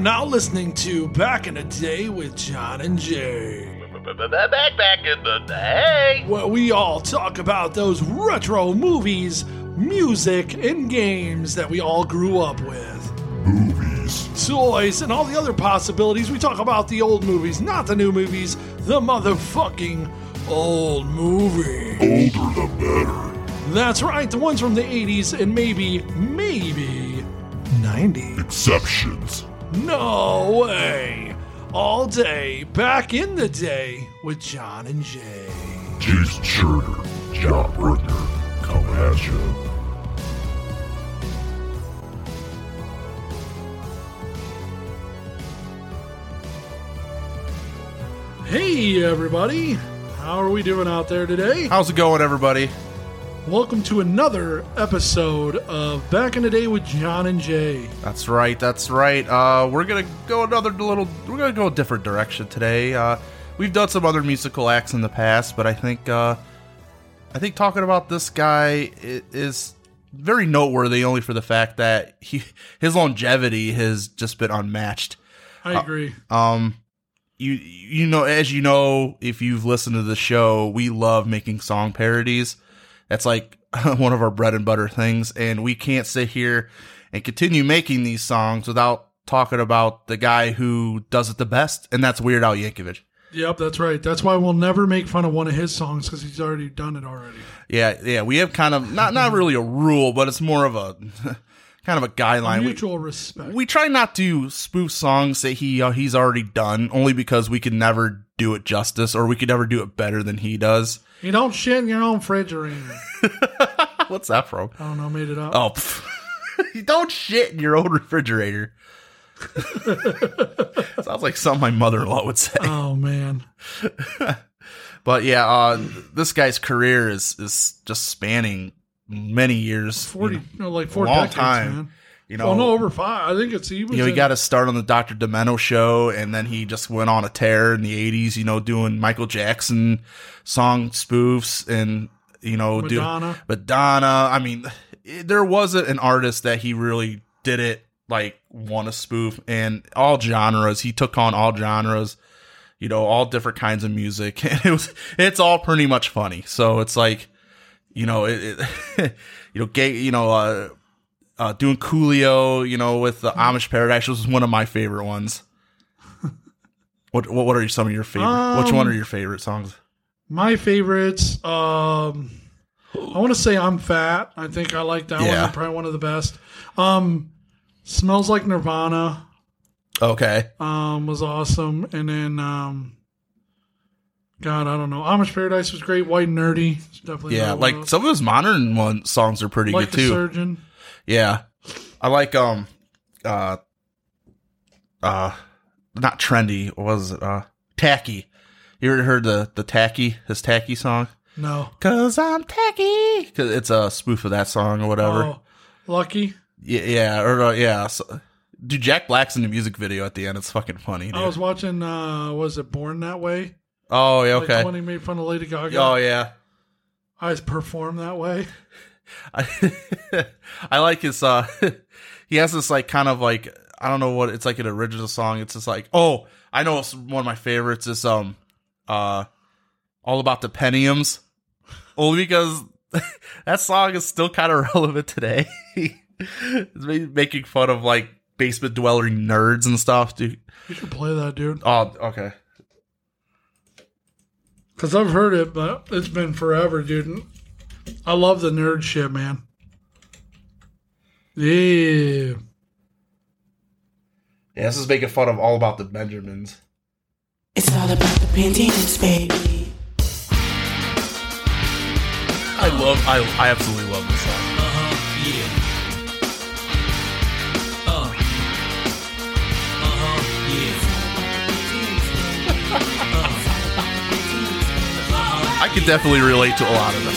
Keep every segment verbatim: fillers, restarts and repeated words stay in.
now listening to Back in the Day with John and Jay. Back, back in the day. Where we all talk about those retro movies, music, and games that we all grew up with. Movies. Toys, and all the other possibilities. We talk about the old movies, not the new movies. The motherfucking old movie. Older the better. That's right, the ones from the eighties and maybe, maybe nineties. Exceptions. No way. All day, back in the day with John and Jay. Jason Scherner, John Bruckner, come at you. Hey everybody, how are we doing out there today? How's it going, everybody? Welcome to another episode of Back in the Day with John and Jay. That's right, that's right. Uh, we're gonna go another little. We're gonna go a different direction today. Uh, we've done some other musical acts in the past, but I think uh, I think talking about this guy is very noteworthy, only for the fact that he his longevity has just been unmatched. I agree. Uh, um, you you know, as you know, if you've listened to the show, we love making song parodies. That's like one of our bread and butter things, and we can't sit here and continue making these songs without talking about the guy who does it the best, and that's Weird Al Yankovic. Yep, that's right. That's why we'll never make fun of one of his songs, because he's already done it already. Yeah, yeah, we have kind of, not not really a rule, but it's more of a kind of a guideline. A mutual we, respect. We try not to spoof songs that he uh, he's already done, only because we could never do it justice, or we could never do it better than he does. You don't shit in your own refrigerator. What's that from? I don't know, made it up. Oh, you don't shit in your own refrigerator. Sounds like something my mother-in-law would say. Oh, man. But yeah, uh, this guy's career is, is just spanning many years. forty, you know, no, like four a long decades, time. man. You know, Oh, no, over five. I think it's, he was you know, he in- got to start on the Doctor Demento show, and then he just went on a tear in the eighties, you know, doing Michael Jackson song spoofs and, you know, Madonna. Do, Madonna. I mean, it, there wasn't an artist that he really did it, like, want to spoof, and all genres. He took on all genres, you know, all different kinds of music, and it was, it's all pretty much funny. So it's like, you know, it, it you know, gay, you know, uh, Uh, doing Coolio, you know, with the Amish Paradise was one of my favorite ones. What what what are some of your favorite? Um, Which one are your favorite songs? My favorites, um, I want to say I'm Fat. I think I like that Yeah. one. Probably one of the best. Um, Smells Like Nirvana Okay, um, was awesome. And then, um, God, I don't know. Amish Paradise was great. White and Nerdy. It's definitely yeah, another one like of those. some of his modern one songs are pretty Like good a too. Surgeon. Yeah, I like um, uh, uh, not trendy. What was it? Uh, Tacky. You ever heard the the Tacky his Tacky song? No. Cause I'm tacky. Cause it's a spoof of that song or whatever. Oh, Lucky. Yeah, yeah, or uh, yeah. So, dude, Jack Black's in the music video at the end. It's fucking funny, dude. I was watching, uh, was it Born That Way? Oh, yeah, okay. Like when he made fun of Lady Gaga. Oh, yeah. I performed that way. I, I like his, uh, he has this, like, kind of, like, I don't know what, it's like an original song. It's just like, oh, I know it's one of my favorites is, um, uh, All About the Pentiums. Only because that song is still kind of relevant today. It's making fun of, like, basement dwelling nerds and stuff, dude. You should play that, dude. Oh, okay. Because I've heard it, but it's been forever, dude. I love the nerd shit, man. Yeah. Yeah, this is making fun of All About the Benjamins. It's all about the Benjamins, baby. I love, I, I absolutely love this song. Uh-huh, yeah. Uh. Uh-huh, yeah. I could definitely relate to a lot of this.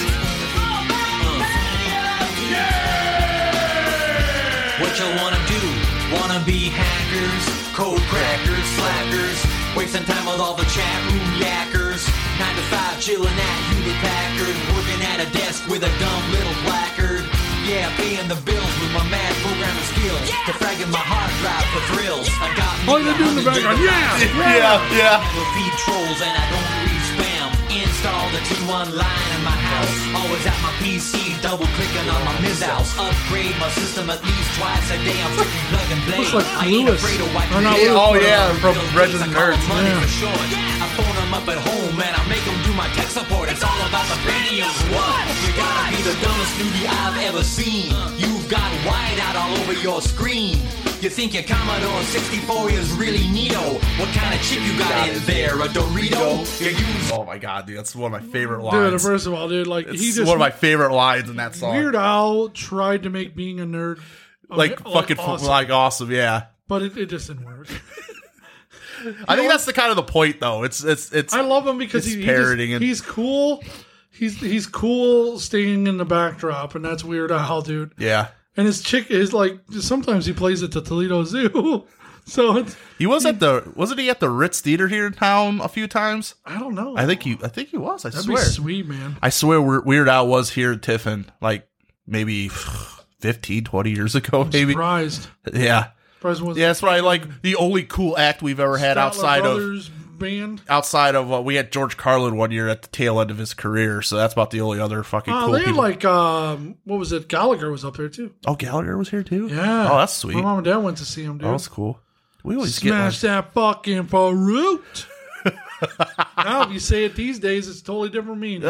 What you wanna do? Wanna be hackers, code crackers, slackers, wasting time with all the chat room yackers. Nine to five, chilling at Hewlett Packard, working at a desk with a dumb little placard. Yeah, paying the bills with my mad programming skills, defragging my hard drive for thrills. I got Oh, they're doing the background. Yeah, Yeah, yeah. I don't feed trolls and I don't read spam. Install the T one line in my house. Always at my P C, double clicking on my Mizzouts. Upgrade my system at least twice a day. I'm freaking plug and play. Looks like I ain't Lewis. afraid of white Or not people. Lewis, Oh, but, yeah, uh, from Resident Resident Nerds. Money Yeah. for short. I phone them up at home and I make them do my tech support. It's all about the Pentiums. What? You gotta be the dumbest newbie I've ever seen. You've got whiteout all over your screen. You think your Commodore sixty-four is really neato. What kind of chip you got in there? A Dorito? You use Oh my god, dude, that's one of my favorite Dude, lines. first of all, dude, like It's he just one of my favorite lines in that song. Weird Al tried to make being a nerd like ama- fucking awesome, like awesome, yeah. but it, it just didn't work. I think that's the kind of the point, though. It's it's it's. I love him because It's he, he parroting just, it. he's cool. He's he's cool staying in the backdrop, and that's Weird Al, dude. yeah. And his chick is like sometimes he plays at the Toledo Zoo, so it's He was at the wasn't he at the Ritz Theater here in town a few times? I don't know. I think he I think he was. I That'd swear. be sweet, man. I swear Weir- Weird Al was here in Tiffin like maybe fifteen, twenty years ago, maybe. Surprised. Yeah. Surprised was Yeah, that's probably like the only cool act we've ever had Statler outside of Brothers band. outside of uh, we had George Carlin one year at the tail end of his career, so that's about the only other fucking Oh, cool they had people. like um, what was it? Gallagher was up there too. Oh, Gallagher was here too? Yeah. Oh, that's sweet. My mom and dad went to see him, dude. Oh, that's cool. We always Smash get like, that fucking fruit. Now, if you say it these days, it's totally different meaning.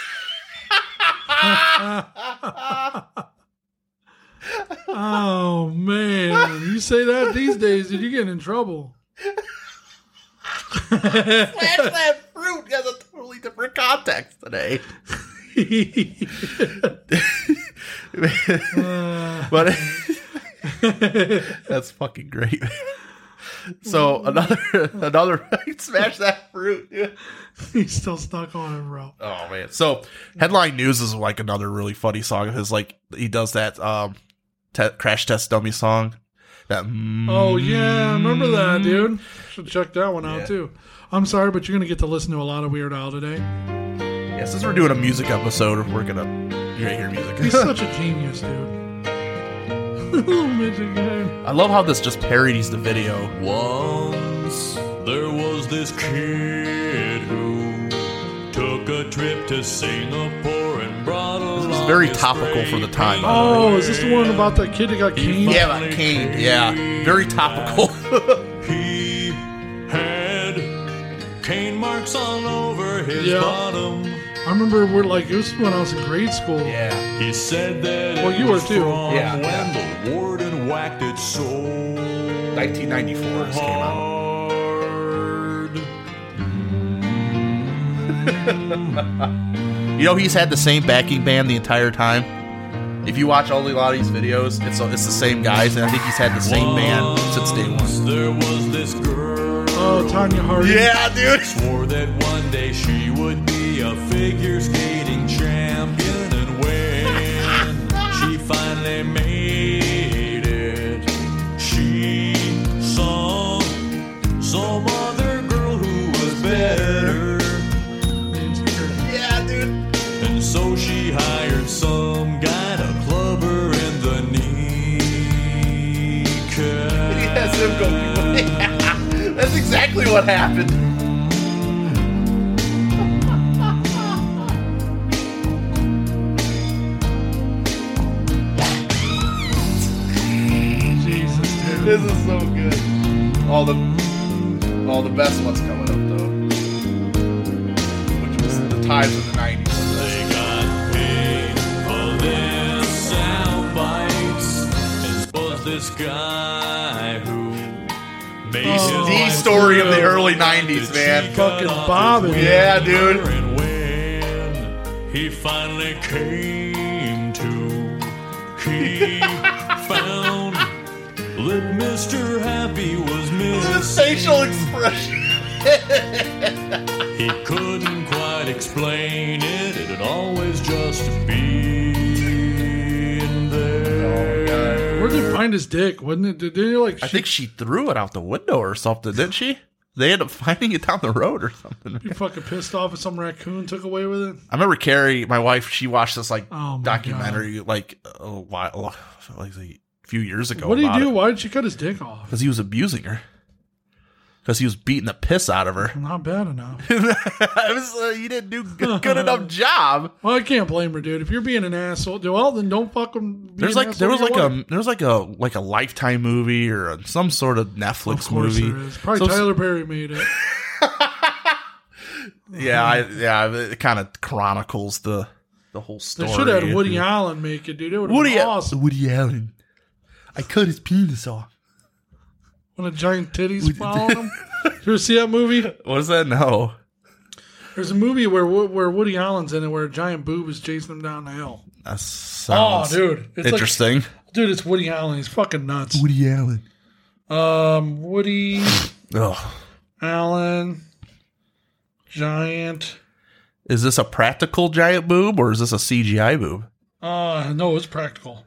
Oh man, you say that these days, and you get in trouble. smash that fruit has a totally different context today. But that's fucking great. So another another smash that fruit. Yeah. He's still stuck on it, bro. Oh man. So Headline News is like another really funny song of his. Like he does that um te- Crash Test Dummy song. That mm, Oh yeah, I remember that, dude. Should check that one out Yeah. too. I'm sorry, but you're gonna get to listen to a lot of Weird Al today. yeah, since we're doing a music episode, we're gonna you're gonna hear music. He's such a genius, dude. Midget game. I love how this just parodies the video. Once there was this kid who took a trip to Singapore and brought along This is very his topical for the time. Oh, is this the one about that kid that got caned? Yeah, about Kane. Yeah, very topical. He had cane marks all over his Yeah. bottom. I remember we're like, it was when I was in grade school. yeah. He said that Well, it you were was too. from Yeah. when the warden whacked it so nineteen ninety-four this came out. hard. You know, he's had the same backing band the entire time. If you watch all a lot of these videos, it's it's the same guys, and I think he's had the same band since day one. There was this girl. Oh, Tanya Harding. Yeah, dude. Swore that one day she would be a figure skating champion, and when she finally made it, she saw some other girl who was better. Yeah, dude. And so she hired some guy to club her in the kneecap. He has him go. Yeah, that's exactly what happened. Jesus, dude. This is so good. All the all the best ones coming up though, which was the times of the nineties. They got paid for their sound bites. It was this guy who made Oh, his the life story of the good. early nineties, man. She cut Fucking off bobbing. his Yeah, wiener, dude. And when he finally came to, he found that Mister Happy was His missing. facial expression. He couldn't quite explain it. It had always just been there. Where'd they find his dick? Wasn't it? Did they like? I think she threw it out the window or something, didn't she? They ended up finding it down the road or something. you fucking pissed off if some raccoon took away with it. I remember Carrie, my wife, she watched this like Oh, my documentary like a while, like a few years ago. What did he do? Why did she cut his dick off? Because he was abusing her. because he was beating the piss out of her. Not bad enough. I was, uh, you didn't do a good enough job. Well, I can't blame her, dude. If you're being an asshole, well, then don't fucking. Be There's an like there was asshole like to your a wife. there was like a like a Lifetime movie or a, some sort of Netflix Of course movie. there is. Probably So- Tyler Perry made it. Yeah, I, yeah, it kind of chronicles the the whole story. They should have had Woody Allen make it, dude. It would have Woody been Al- awesome. Woody Allen. I cut his penis off. When a giant titties following him. Did you ever see that movie? What is that? No. There's a movie where where Woody Allen's in it, where a giant boob is chasing him down the hill. That sounds Oh, dude, it's interesting. Like, dude, it's Woody Allen. He's fucking nuts. Woody Allen. Um, Woody Ugh. Allen, giant. Is this a practical giant boob or is this a C G I boob? Uh, no, it's practical.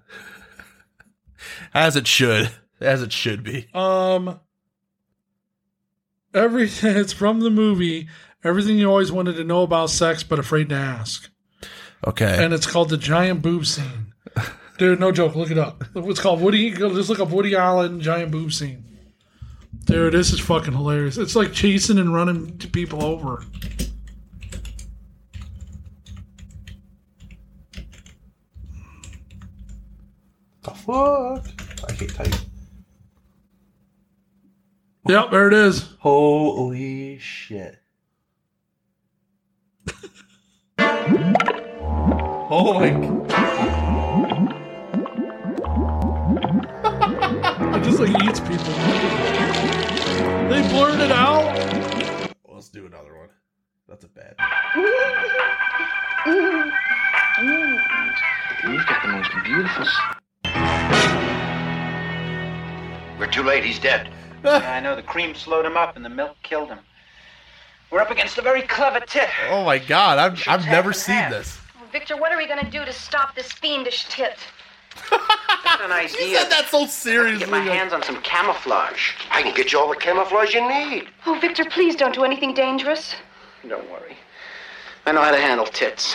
As it should. As it should be. Um, everything. It's from the movie. Everything you always wanted to know about sex, but afraid to ask. Okay. And it's called the giant boob scene. Dude, no joke. Look it up. It's called Woody. Just look up Woody Allen giant boob scene. Dude, this is fucking hilarious. It's like chasing and running people over. The fuck? I can't type. Yep, there it is. Holy shit. Oh my god. It just like eats people. They blurred it out. Well, let's do another one. That's a bad. You've got the most beautiful. We're too late. He's dead. Yeah, I know the cream slowed him up and the milk killed him. We're up against a very clever tit. Oh my god, I've Shoots I've half never and seen half. this. Victor, what are we going to do to stop this fiendish tit? That's an idea. You said that so Get seriously. my hands on some camouflage. I can get you all the camouflage you need. Oh, Victor, please don't do anything dangerous. Don't worry. I know how to handle tits.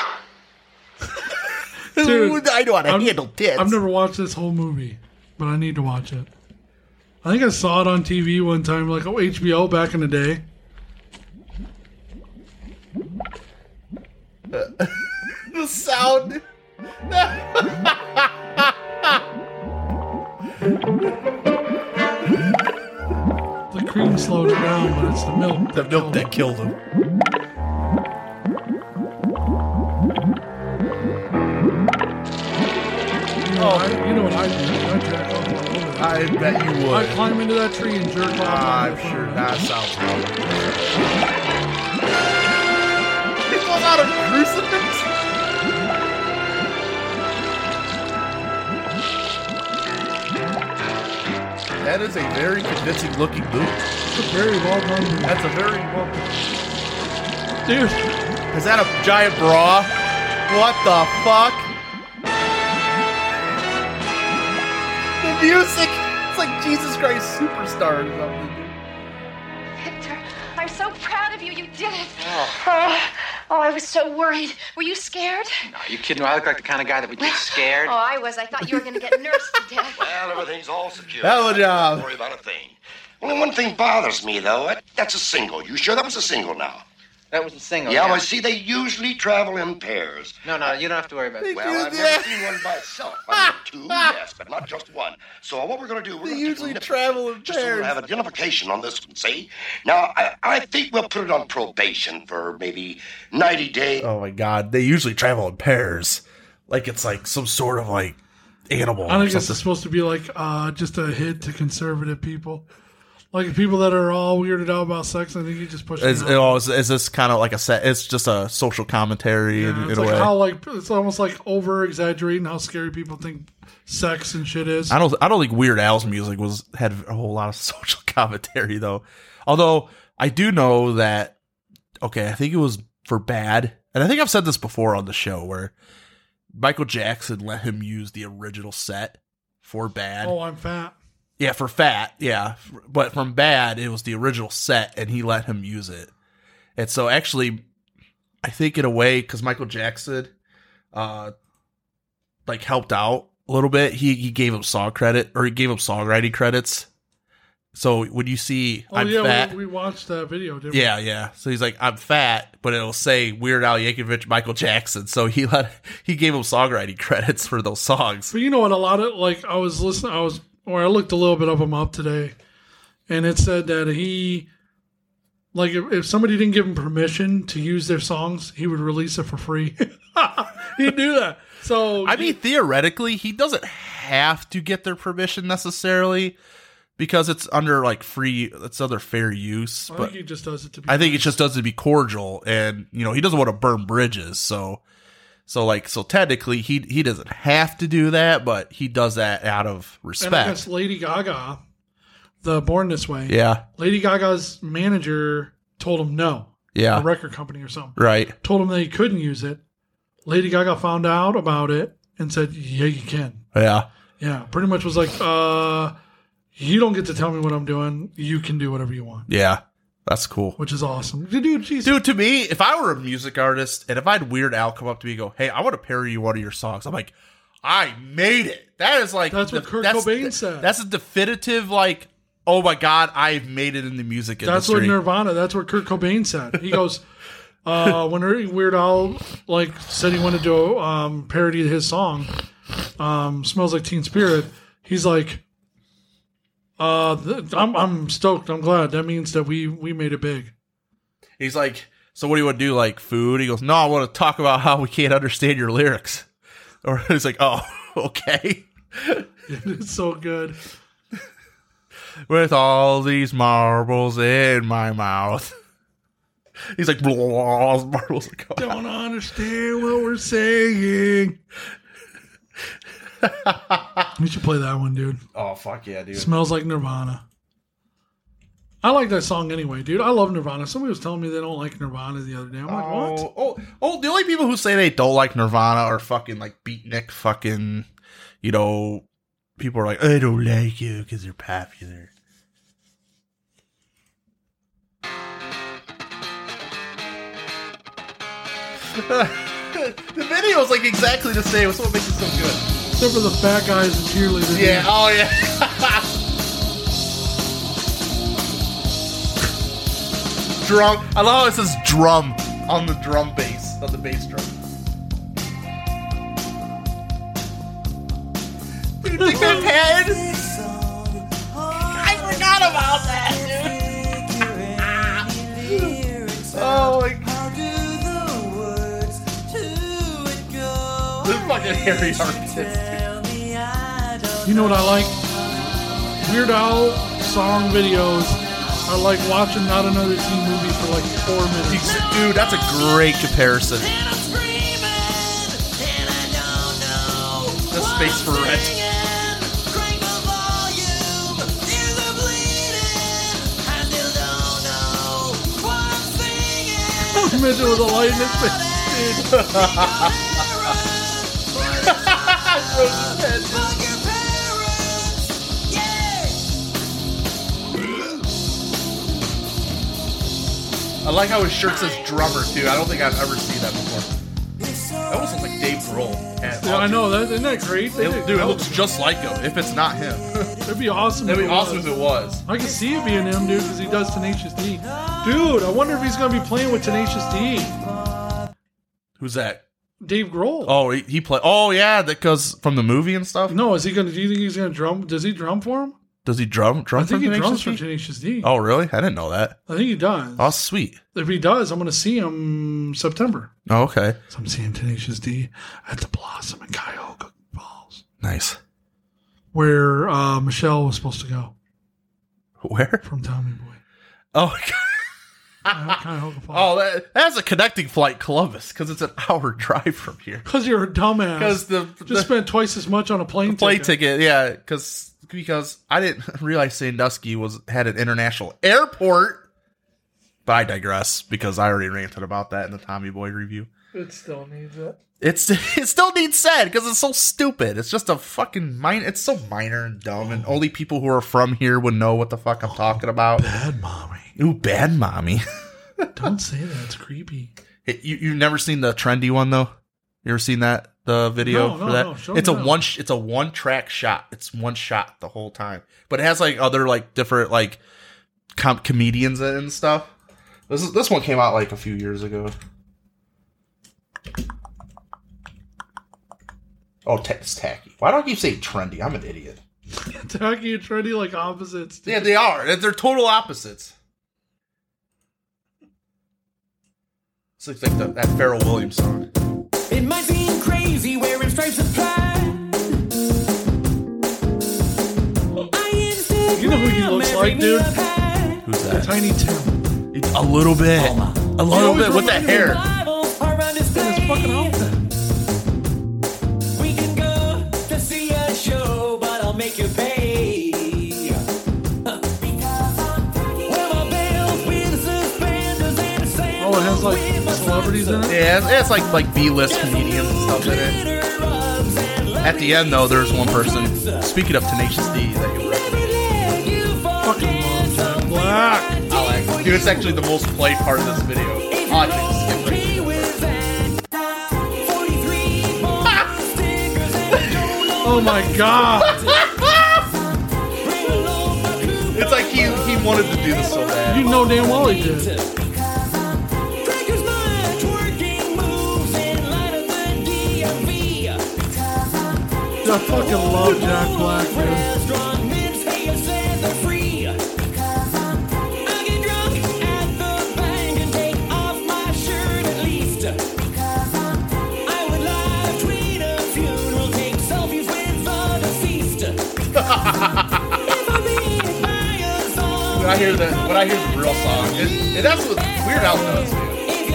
Dude, I know how to I'm- handle tits. I've never watched this whole movie, but I need to watch it. I think I saw it on T V one time, like oh, H B O back in the day. the sound. The cream slowed it down, but it's the milk. The milk that killed him. You know, I, you know what I do? I jack off all over that. I bet you would. I'd climb into that tree and jerk off. Ah, on I'm the sure front. that sounds wrong. He pulls out a crucifix. That is a very convincing looking boot. It's a very well done movie. That's a very well. Dude, Is that a giant bra? What the fuck? The music. It's like Jesus Christ Superstar or something. Victor, I'm so proud of you. You did it. Oh, oh, I was so worried. Were you scared? No, you kidding? I look like the kind of guy that would get scared. Oh, I was. I thought you were going to get nursed to death. Well, everything's all secure. Hell of a job. Don't worry about a thing. Only one thing bothers me, though. That- That's a single. You sure that was a single now? That was a single. Yeah, well, see, they usually travel in pairs. No, no, you don't have to worry about it. Well, I've never seen one by itself. I mean, two, yes, but not just one. So what we're going to do, we're They going to usually travel in just so we'll pairs. have identification on this one, see? Now, I, I think we'll put it on probation for maybe ninety days. Oh my god, they usually travel in pairs. Like it's like some sort of like animal. I or think this is something. supposed to be like uh, just a hit to conservative people. Like people that are all weirded out about sex, I think you just push them Is, out. oh, is, is this kind of like a set? It's just a social commentary Yeah, in, in it's a like way. how like it's almost like over exaggerating how scary people think sex and shit is. I don't. I don't think Weird Al's music was had a whole lot of social commentary though. Although I do know that. Okay, I think it was for Bad, and I think I've said this before on the show where Michael Jackson let him use the original set for Bad. Oh, I'm fat. Yeah, for Fat, yeah. But from Bad, it was the original set, and he let him use it. And so, actually, I think in a way, because Michael Jackson, uh, like helped out a little bit. He he gave him song credit, or he gave him songwriting credits, So when you see Oh I'm yeah, fat, we, we watched that video, didn't yeah, yeah. So he's like, I'm fat, but it'll say Weird Al Yankovic, Michael Jackson. So he let he gave him songwriting credits for those songs. But you know what? A lot of like I was listening, I was or I looked a little bit of him up today, and it said that he, like, if, if somebody didn't give him permission to use their songs, he would release it for free. He'd do that. So I mean, theoretically, he doesn't have to get their permission necessarily because it's under like free, it's under fair use. I but think he just does it to be. I think it just does it to be cordial, and you know he doesn't want to burn bridges. So, so like, so technically, he he doesn't have to do that, but he does that out of respect. And I guess Lady Gaga, the Born This Way, yeah, Lady Gaga's manager told him no. Yeah. A record company or something. Right. Told him that he couldn't use it. Lady Gaga found out about it and said, yeah, you can. Yeah. Yeah. Pretty much was like, uh, you don't get to tell me what I'm doing. You can do whatever you want. Yeah. That's cool. Which is awesome. Dude, geez. Dude, to me, if I were a music artist and if I had Weird Al come up to me and go, hey, I want to parody you one of your songs, I'm like, I made it. That is like, That's what the- Kurt that's, Cobain said. That's a definitive, like, oh my God, I've made it in the music That's industry. what Nirvana, that's what Kurt Cobain said. He goes, uh, when Weird Al like said he wanted to um, parody his song, um, Smells Like Teen Spirit, he's like, uh, th- I'm I'm stoked. I'm glad. That means that we we made it big. He's like, so what do you want to do, like food? He goes, no, I want to talk about how we can't understand your lyrics. Or he's like, oh, okay. It's so good. With all these marbles in my mouth. He's like, blah, marbles are coming. Don't understand what we're saying. We should play that one, dude. Oh, fuck yeah, dude. Smells Like Nirvana. I like that song anyway, dude. I love Nirvana. Somebody was telling me they don't like Nirvana the other day. I'm like, oh, what? Oh, oh, the only people who say they don't like Nirvana are fucking like beatnik fucking, you know, people are like, I don't like you because they're popular. The video is like exactly the same. That's what makes it so good. Except for the fat guys and cheerleaders. Yeah. dude. Oh yeah. Drum. I love how it says drum on the drum bass, on the bass drum. Dude, think that head? I forgot about that, dude. Oh my God. This fucking hairy artist, dude. You know what I like? Weird Al song videos. I like watching Not Another Teen Movie for like four minutes. Dude, that's a great comparison. That's Space for Rent. Midget with a light in his face. I like how his shirt says drummer too. I don't think I've ever seen that before. That almost looks like Dave Grohl. Yeah, I know. That, isn't that great? They It, did dude, it go. looks just like him. If it's not him, It'd be awesome. it'd if be it awesome was. if it was. I can see it being him, dude, because he does Tenacious D. Dude, I wonder if he's going to be playing with Tenacious D. Who's that? Dave Grohl. Oh, he, he play. Oh yeah, that goes from the movie and stuff. No, is he going to? Do you think he's going to drum? Does he drum for him? Does he drum? Drum I think for he drums Tenacious for D? Tenacious D. Oh really? I didn't know that. I think he does. Oh sweet. If he does, I'm going to see him September. Oh okay. So I'm seeing Tenacious D at the Blossom in Cuyahoga Falls, Nice. where uh, Michelle was supposed to go Where? from Tommy Boy. Oh. Uh, Cuyahoga Falls. Oh, that, that's a connecting flight, Columbus, because it's an hour drive from here. Because you're a dumbass. Because the, Just the spent twice as much on a plane plane ticket. ticket, yeah, because because I didn't realize Sandusky was had an international airport. But I digress because I already ranted about that in the Tommy Boy review. It still needs it. It's it still needs said because it's so stupid. It's just a fucking minor. It's so minor and dumb, and only people who are from here would know what the fuck I'm talking about. Bad mommy. Ooh, bad mommy. Don't say that. It's creepy. It, you you've never seen the trendy one though? You ever seen that? The video No, for no, that. no, show it's me a that. one. Sh- it's a one track shot. It's one shot the whole time, but it has like other like different like com- comedians in it and stuff. This is this one came out like a few years ago. Oh, t- it's tacky. Why do I keep saying trendy? I'm an idiot. Tacky and trendy like opposites. Yeah, they are. They're total opposites. It's like, like the, that Pharrell Williams song. It might seem crazy wearing stripes apply. You know who he looks like, dude? Who's that? Tiny Tim. A little bit. A little always bit with that reminded me hair. And his fucking outfit. We can go to see a show, but I'll make you pay. Oh, it has like celebrities in it? Yeah, it's, it's like like B-list comedians and stuff in it. At the end, though, there's one person. Speaking of Tenacious D, that you recommend. Fucking love Jack Black. I like. Dude, it's actually the most played part of this video. Oh, I think skip right Oh my god. It's like he he wanted to do this so bad. You know damn well he did. I fucking love Jack Black, dude. When I hear the when I hear the real song, it, it, that's what Weird Al does, man.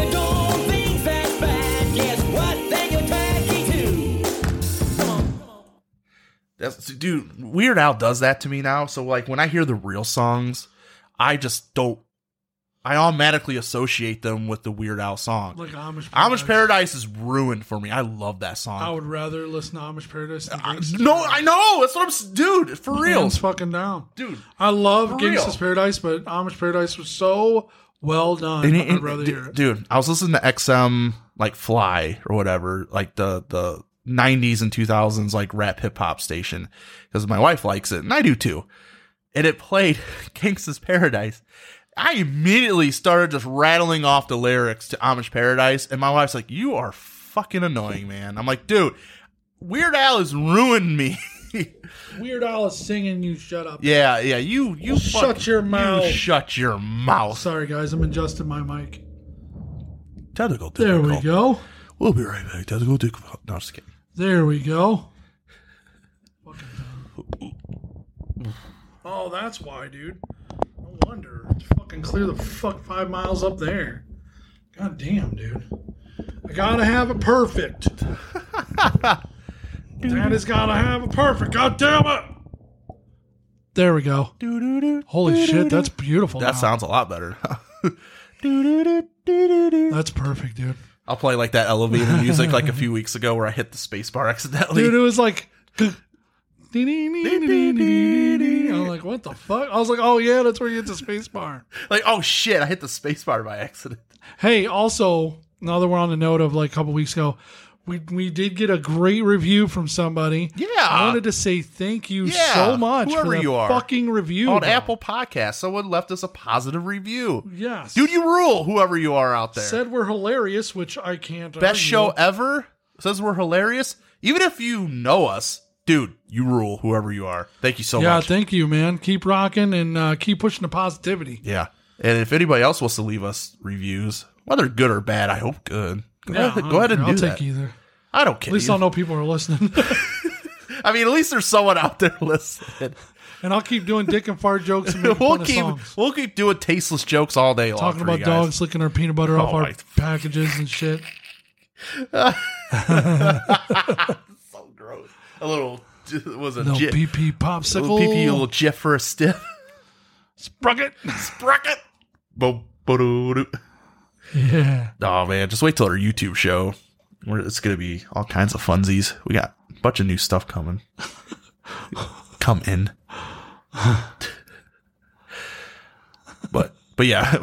That's, dude, Weird Al does that to me now. So like when I hear the real songs, I just don't. I automatically associate them with the Weird Al song. Like Amish Paradise. Amish Paradise is ruined for me. I love that song. I would rather listen to Amish Paradise than I, Gangsta's no, Paradise. I know. That's what I'm. s- Dude, for real, Hands fucking down. dude. I love For Gangsta's real. Paradise, but Amish Paradise was so well done. And it- I'd and- rather dude, hear it. dude, I was listening to X M like Fly or whatever, like the the nineties and two thousands like rap hip hop station because my wife likes it and I do too. And it played Gangsta's Paradise. I immediately started just rattling off the lyrics to Amish Paradise, and my wife's like, "You are fucking annoying, man." I'm like, "Dude, Weird Al has ruined me." Weird Al is singing, you shut up. Yeah, yeah. You, you Shut fuck- your mouth. You shut your mouth. Sorry, guys. I'm adjusting my mic. Technical There we difficult. go. We'll be right back. Technical difficult. No, just kidding. There we go. Oh, that's why, dude. No wonder. It's fucking clear the fuck five miles up there. God damn, dude. I gotta have it perfect. Daddy's gotta have it perfect. God damn it. There we go. Holy shit, that's beautiful. That now. sounds a lot better. That's perfect, dude. I'll play like that elevator music like a few weeks ago where I hit the space bar accidentally. Dude, it was like. I'm like, what the fuck? I was like, oh yeah, that's where you hit the space bar. Like, oh shit, I hit the space bar by accident. Hey, also, now that we're on the note of like a couple weeks ago, we we did get a great review from somebody. Yeah. I wanted to say thank you Yeah, so much whoever for the you are. fucking review. On bro. Apple Podcasts, someone left us a positive review. Yes. Dude, you rule, whoever you are out there. Said we're hilarious, which I can't Best argue. show ever. Says we're hilarious. Even if you know us, dude, you rule, whoever you are. Thank you so yeah, much. thank you, man. Keep rocking and uh, keep pushing the positivity. Yeah. And if anybody else wants to leave us reviews, whether good or bad, I hope good. Go, Yeah, ahead, go ahead and I'll do take that. either. I don't care. At least I'll know people are listening. I mean, at least there's someone out there listening. And I'll keep doing dick and fart jokes and making we'll fun keep of songs. we'll keep doing tasteless jokes all day long. Talking for about you guys. dogs licking our peanut butter off Oh, our my- packages and shit. So gross. A little was a No jif, pee pee a popsicle. little pee pee, a little jiff for a stiff. Sprocket. Sprocket. Bo- bo-do-do. Yeah. Oh man, just wait till our YouTube show. Where it's gonna be all kinds of funsies. We got a bunch of new stuff coming. Come in. but but yeah.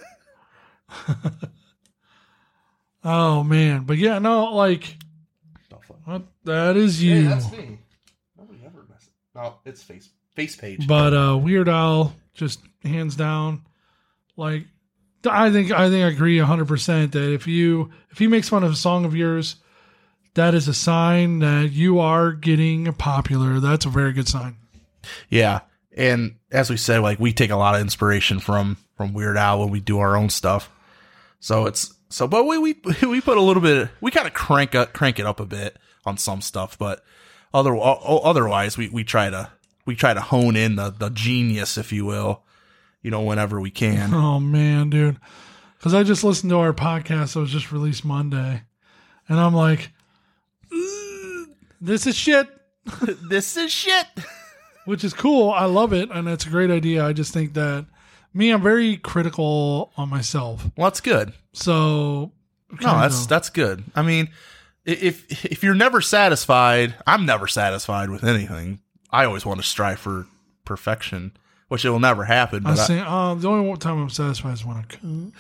Oh man, but yeah, no, like What? That is you. Hey, that's me. Nobody ever messes. No, it's face face page. But uh, Weird Al, just hands down, like I think I think I agree a hundred percent that if you if he makes fun of a song of yours, that is a sign that you are getting popular. That's a very good sign. Yeah, and as we said, like we take a lot of inspiration from from Weird Al when we do our own stuff. So it's so, but we we we put a little bit. We kind of crank up crank it up a bit on some stuff, but other otherwise we we try to we try to hone in the the genius, if you will, you know, whenever we can. Oh man, dude, because I just listened to our podcast that was just released Monday, and I'm like, this is shit. This is shit. Which is cool. I love it, and it's a great idea. I just think that me, I'm very critical on myself. Well, that's good. So no, that's of. that's good. I mean, if if you're never satisfied, I'm never satisfied with anything. I always want to strive for perfection, which it will never happen. I'm but saying, uh, the only time I'm satisfied is when I come.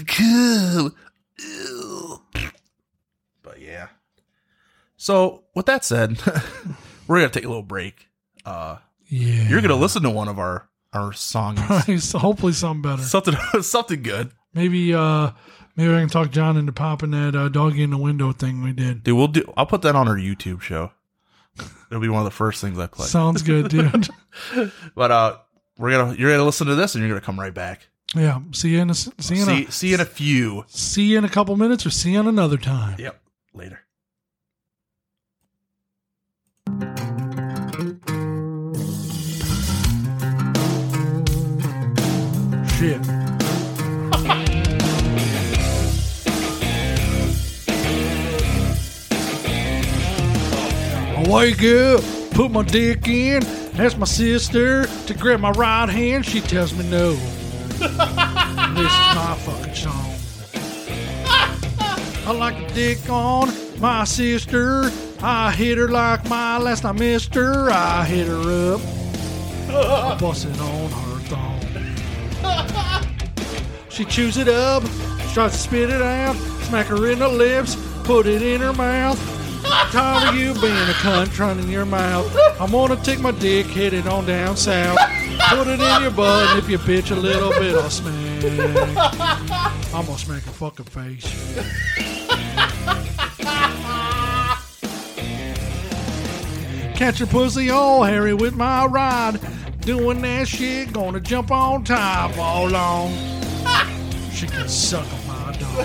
Cool. But yeah. So with that said, we're gonna take a little break. Uh, yeah, you're gonna listen to one of our our songs. So hopefully something better, something something good. Maybe uh, maybe I can talk John into popping that uh, doggy in the window thing we did. Dude, we'll do. I'll put that on our YouTube show. It'll be one of the first things I play. Sounds good, dude. But uh, we're gonna you're gonna listen to this, and you're gonna come right back. Yeah. See you in a see you in see, a, see you in a few. See you in a couple minutes, or see you on another time. Yep. Later. Shit. I wake up, put my dick in, ask my sister to grab my right hand. She tells me no. This is my fucking song. I like the dick on my sister. I hit her like my last I missed her. I hit her up, I bust it on her thong. She chews it up, starts to spit it out, smack her in the lips, put it in her mouth. I'm tired of you being a cunt trying in your mouth. I'm gonna take my dick, hit it on down south, put it in your butt, and if you bitch a little bit, I'll smack. I'm gonna smack your fucking face. Catch your pussy all hairy with my ride. Doing that shit, gonna jump on top all along. She can suck on my dog.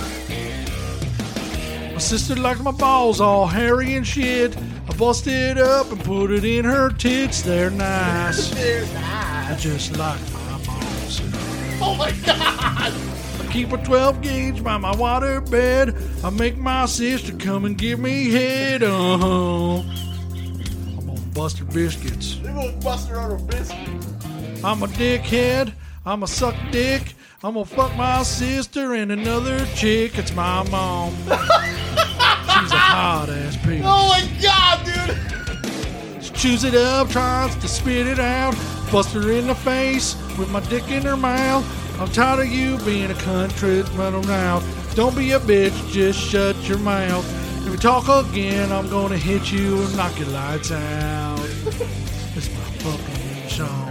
My sister likes my balls all hairy and shit. I bust it up and put it in her tits. They're nice. They're nice. Just like my balls. Oh my god! I keep a twelve gauge by my water bed. I make my sister come and give me head. Uh-huh. I'm gonna bust her biscuits. They're gonna bust her on her biscuits. I'm a dickhead. I'm a suck dick. I'm gonna fuck my sister and another chick. It's my mom. She's a hot ass piece. Oh my god, dude! She chews it up, tries to spit it out. Bust her in the face with my dick in her mouth. I'm tired of you being a country run around. Don't be a bitch, just shut your mouth. If you talk again, I'm gonna hit you and knock your lights out. It's my fucking song.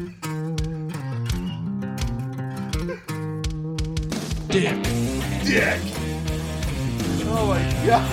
Dick. Dick. Oh my god.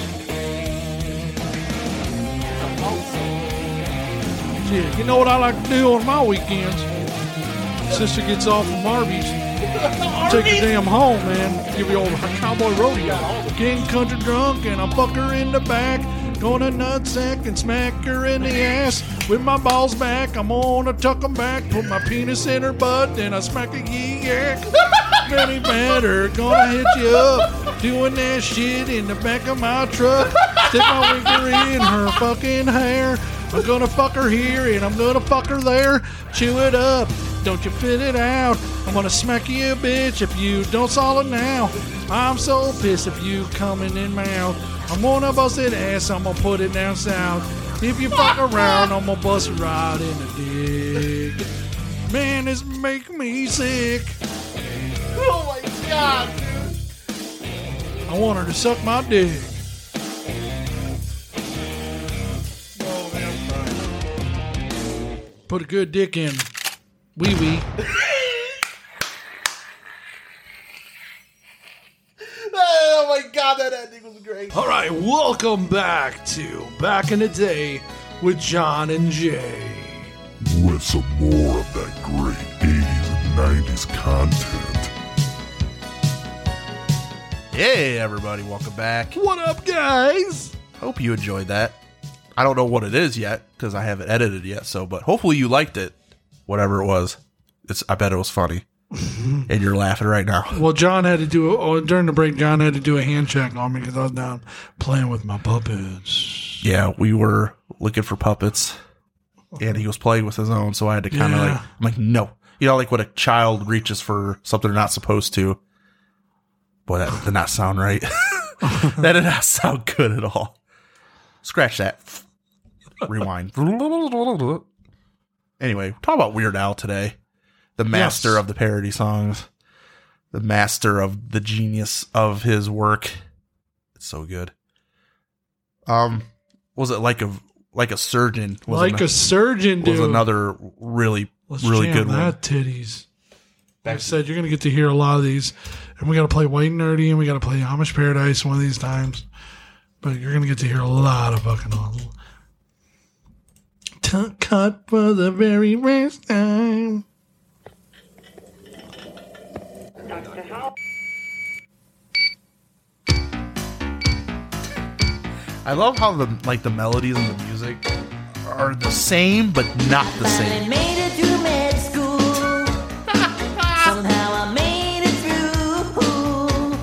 Yeah, you know what I like to do on my weekends? Sister gets off from Arby's. Take her damn home, man. Give you old cowboy rodeo. Getting country drunk and I fuck her in the back. Gonna nutsack and smack her in the ass. With my balls back, I'm gonna tuck them back. Put my penis in her butt, then I smack a yak. Very better, gonna hit you up. Doing that shit in the back of my truck. Stick my winker in her fucking hair. I'm gonna fuck her here and I'm gonna fuck her there. Chew it up, don't you fit it out. I'm gonna smack you, bitch, if you don't solve it now. I'm so pissed if you coming in mouth. I'm gonna bust it ass, I'm gonna put it down south. If you fuck around, I'm gonna bust it right in the dick. Man, this make me sick. Oh my god, dude. I want her to suck my dick. Put a good dick in. Wee wee. Oh my god, that ending was great. All right, welcome back to Back in the Day with John and Jay. With some more of that great eighties and nineties content. Hey everybody, welcome back. What up, guys? Hope you enjoyed that. I don't know what it is yet because I haven't edited yet. So, but hopefully you liked it. Whatever it was, it's. I bet it was funny, and you're laughing right now. Well, John had to do oh, during the break. John had to do a hand check on me because I was down playing with my puppets. Yeah, we were looking for puppets, and he was playing with his own. So I had to kind of Yeah. like, I'm like, no, you know, like when a child reaches for something they're not supposed to. Boy, that did not sound right. That did not sound good at all. Scratch that. Rewind. Anyway, talk about Weird Al today. The master Yes. of the parody songs. The master of the genius of his work. It's so good. Um, was it like a like a surgeon? Was Like an- a surgeon, was dude. another really Let's really jam good one. that titties. Like I said, you're going to get to hear a lot of these. And we got to play White Nerdy and we got to play Amish Paradise one of these times. But you're going to get to hear a lot of fucking all. T- cut for the very first time. I love how the like the melodies and the music are the same but not the Finally same. made it through med school. Somehow I made it through.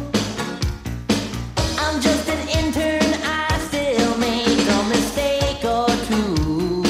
I'm just an intern. I still make a mistake or two.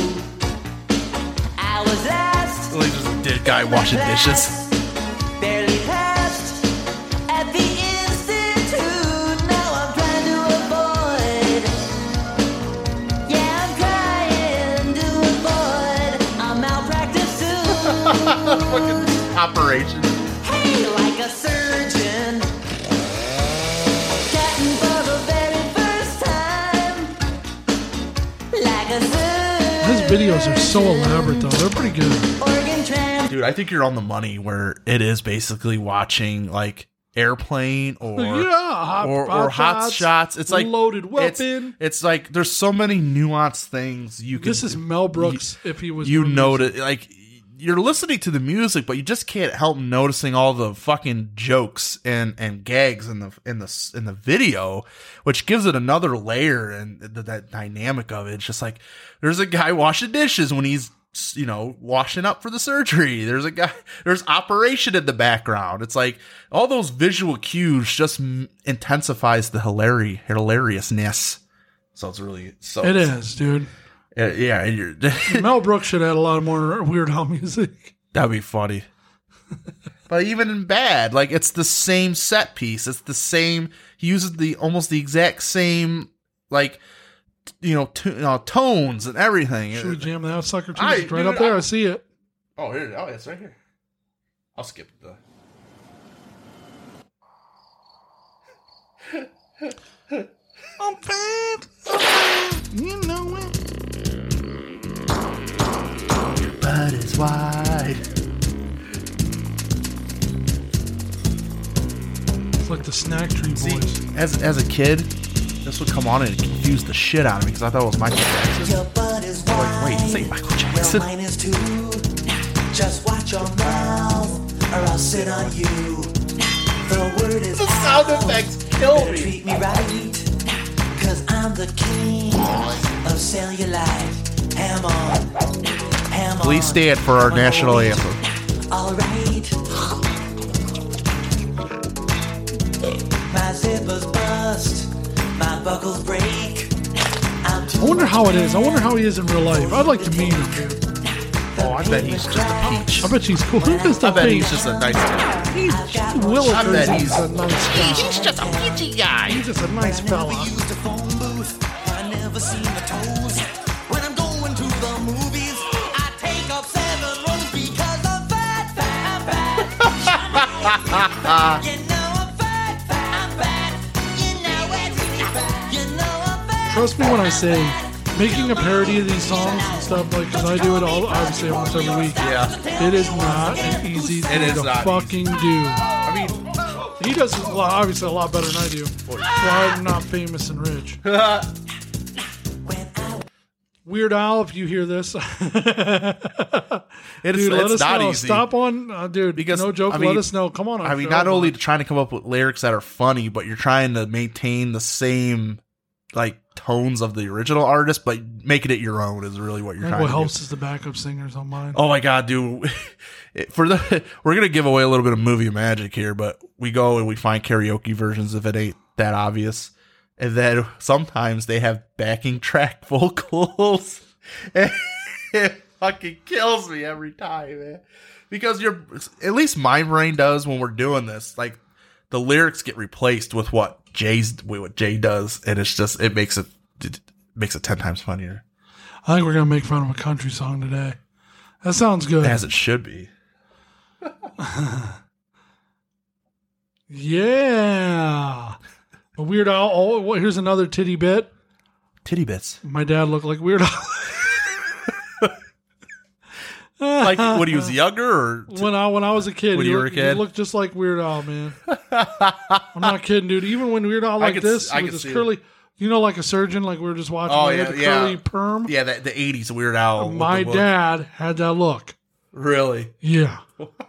I was last. Like just a dead guy washing dishes. Barely passed at the institute. Now I'm trying to avoid. Yeah, I'm trying to avoid a malpractice suit. Fucking operation. Hey, like a surgeon. Cutting for the very first time. Like a surgeon. His videos are so elaborate, though. They're pretty good. Organ trans. Dude, I think you're on the money where it is basically watching like Airplane or Yeah, hot, or, hot or Hot shots, Shots. It's like Loaded it's- Weapon. It's, like there's so many nuanced things you can. This is Mel Brooks if he was you doing notice like you're listening to the music, but you just can't help noticing all the fucking jokes and, and gags in the in the in the video, which gives it another layer and th- that dynamic of it. It's just like there's a guy washing dishes when he's you know washing up for the surgery. There's a guy. There's operation in the background. It's like all those visual cues just m- intensifies the hilary hilariousness. So it's really so It is, dude. Uh, yeah, and you're, Mel Brooks should have had a lot more Weird Al music. that'd be funny. But even in bad, like it's the same set piece. It's the same. He uses the almost the exact same, like t- you know, t- uh, tones and everything. Should we jam that sucker too? I- It's right dude, up there. I- I see it. Oh, here. Oh, it's right here. I'll skip the. I'm fat. You know it. Butt is wide. It's like the Snack Tree See, Boys. as as a kid, this would come on and it confused the shit out of me because I thought it was Michael Jackson. Your butt is Like, wide. wait, say Michael Well, Jackson. mine is too. Just watch your mouth, or I'll sit on you. The word is The sound out. effects kill Better me. treat me right, cause I'm the king of cellulite. Ham on, ham on. Please stand for our national anthem. All right. My zippers bust, my buckles break. I'm too I wonder how it is. I wonder how he is in real life. I'd like to meet him, dude. Oh, I bet he's just a peach. I bet she's cool. Who is I the bet peach? he's just a nice guy. He's got Willikers. I bet he's- a nice guy. He's just a peachy guy. He's just a nice fella. used a phone booth. I never seen the toes. When I'm going to the movies, I take up seven runs because I'm fat, fat, fat. You know I'm fat, fat, I'm fat. You know it's fat. You know I'm fat. Trust me when I say making a parody of these songs and stuff, like, because I do it all, obviously, almost every week. Yeah. It is not an easy thing is to not fucking easy. do. I mean, he does it a lot, obviously a lot better than I do. Why I'm not famous and rich. Weird Al, if you hear this, it's, dude, let it's us not know. easy. Stop on, uh, dude. Because, no joke. I mean- let us know. Come on. our I mean, show, not man. only trying to come up with lyrics that are funny, but you're trying to maintain the same like tones of the original artist, but making it your own is really what you're I think trying what to helps do. is the backup singers on mine. Oh my god, dude! For the we're gonna give away a little bit of movie magic here, but we go and we find karaoke versions if it ain't that obvious, and then sometimes they have backing track vocals. And it fucking kills me every time, man. Because you're at least my brain does when we're doing this. Like the lyrics get replaced with what Jay's with what Jay does, and it's just it makes it it makes it ten times funnier. I think we're gonna make fun of a country song today. That sounds good. As it should be. Yeah. A Weird Al. Oh, well, here's another titty bit. Titty bits. My dad looked like Weird Al. Like when he was younger, or when I when I was a kid, When he you were a looked, kid? he looked just like Weird Al, man. I'm not kidding, dude. Even when Weird Al I like could this s- I with could this see it. curly, you know, like a surgeon, like we were just watching. Oh, like, yeah, had the yeah. curly perm. yeah, that the eighties Weird Al. with My the look. dad had that look. Really. Yeah.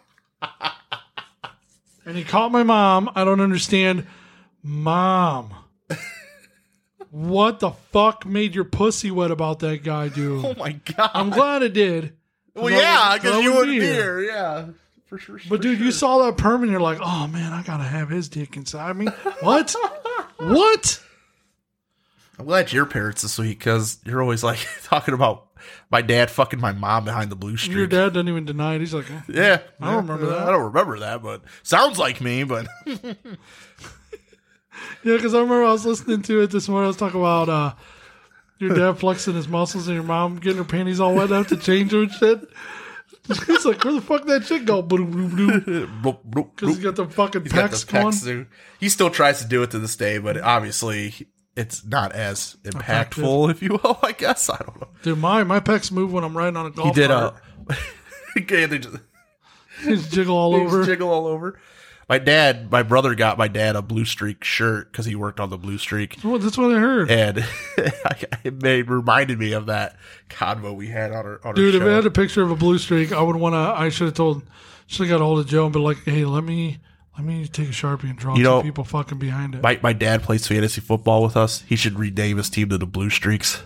And he caught my mom. I don't understand. Mom. What the fuck made your pussy wet about that guy, dude? Oh my god. I'm glad it did. Well, yeah, because because you wouldn't be here. Yeah, for sure. But dude, you saw that perm and you're like, oh man, I gotta have his dick inside me. What? What? I'm glad your parents this week because you're always like talking about my dad fucking my mom behind the blue streak. Your dad doesn't even deny it. He's like, eh. Yeah, I don't remember that. I don't remember that, but sounds like me. But Yeah, because I remember I was listening to it this morning. I was talking about uh, your dad flexing his muscles and your mom getting her panties all wet enough to change her and shit. It's like, where the fuck that shit go? Because he's got the fucking he's got the pecs going. pecs too. He still tries to do it to this day, but obviously it's not as impactful, Effective. if you will. I guess I don't know. Dude, my, my pecs move when I'm riding on a golf He did cart. uh, okay, they just, They just jiggle all they just over. jiggle all over. My dad, my brother got my dad a Blue Streak shirt because he worked on the Blue Streak. Well, that's what I heard. And it made, reminded me of that convo we had on our, on Dude, our if show. I had a picture of a blue streak, I would want to. I should have told, should have got a hold of Joe and been like, "Hey, let me, let me take a Sharpie and draw You some know, people fucking behind it." my, my dad plays fantasy football with us. He should rename his team to the Blue Streaks.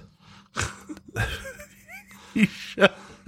He should.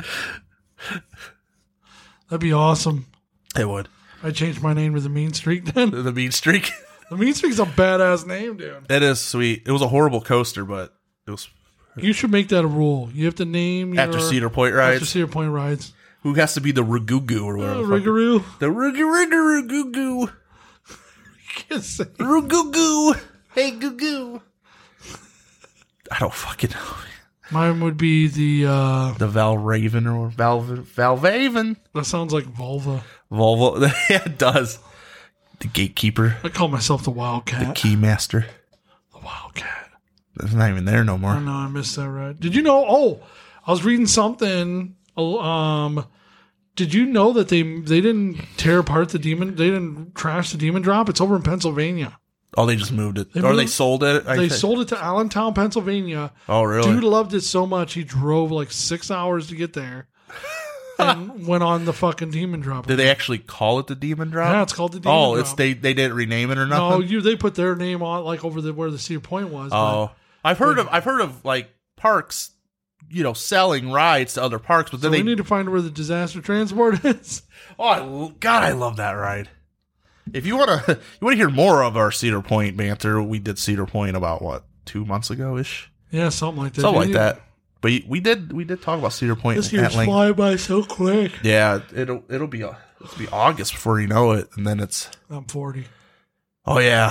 That'd be awesome. It would. I changed my name to the Mean Streak. Then The Mean Streak. the Mean Streak's a badass name, dude. It is sweet. It was a horrible coaster, but it was You should make that a rule. You have to name your, after Cedar Point rides. After Cedar Point rides. Who has to be the Rugugu or whatever? Oh, the fuck- Riggaroo. The Rugugu. Can't say. Rugugu. Hey, goo goo. I don't fucking know. Mine would be the. uh The Valraven or Val Valvaven. That sounds like vulva. Volvo. Yeah, it does. The gatekeeper. I call myself the The Wildcat. keymaster. The Wildcat. It's not even there no I more. know I missed that right. Did you know? Oh, I was reading something. Um, did you know that they they didn't tear apart the demon? They didn't trash the demon drop. It's over in Pennsylvania. Oh, they just moved it. They or they moved- sold it. I They think. sold it to Allentown, Pennsylvania. Oh, really? Dude loved it so much he drove like six hours to get there, and went on the fucking demon drop. Did they actually call it the Demon Drop? Yeah, it's called the Demon Oh, Drop. it's they they didn't rename it or No, nothing. you they put their name on like over the where the Cedar Point was. Oh, I've heard of I've heard of like parks, you know, selling rides to other parks, but but, so then we they. need to find where the disaster transport is. Oh, I, God, I love that ride. If you want to, you want to hear more of our Cedar Point banter. We did Cedar Point about what two months ago ish, Yeah, something like that. something like Dude, that. But we did we did talk about Cedar Point This at year's length. flying by so quick. Yeah, it'll it'll be it'll be August before you know it, and then it's I'm forty. oh yeah,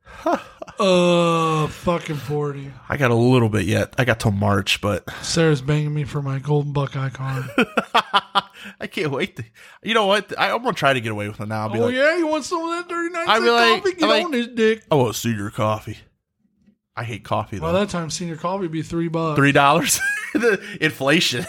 Uh, fucking forty. I got a little bit yet. I got till March, but Sarah's banging me for my golden Buckeye card. I can't wait. To, you know what? I, I'm gonna try to get away with it now. I'll be Oh like, yeah, you want some of that thirty-nine I'd cent be like- coffee? Get I'm like- on this dick. I want to see your coffee. I hate coffee By though. that time, senior coffee would be three bucks. Three dollars. Inflation.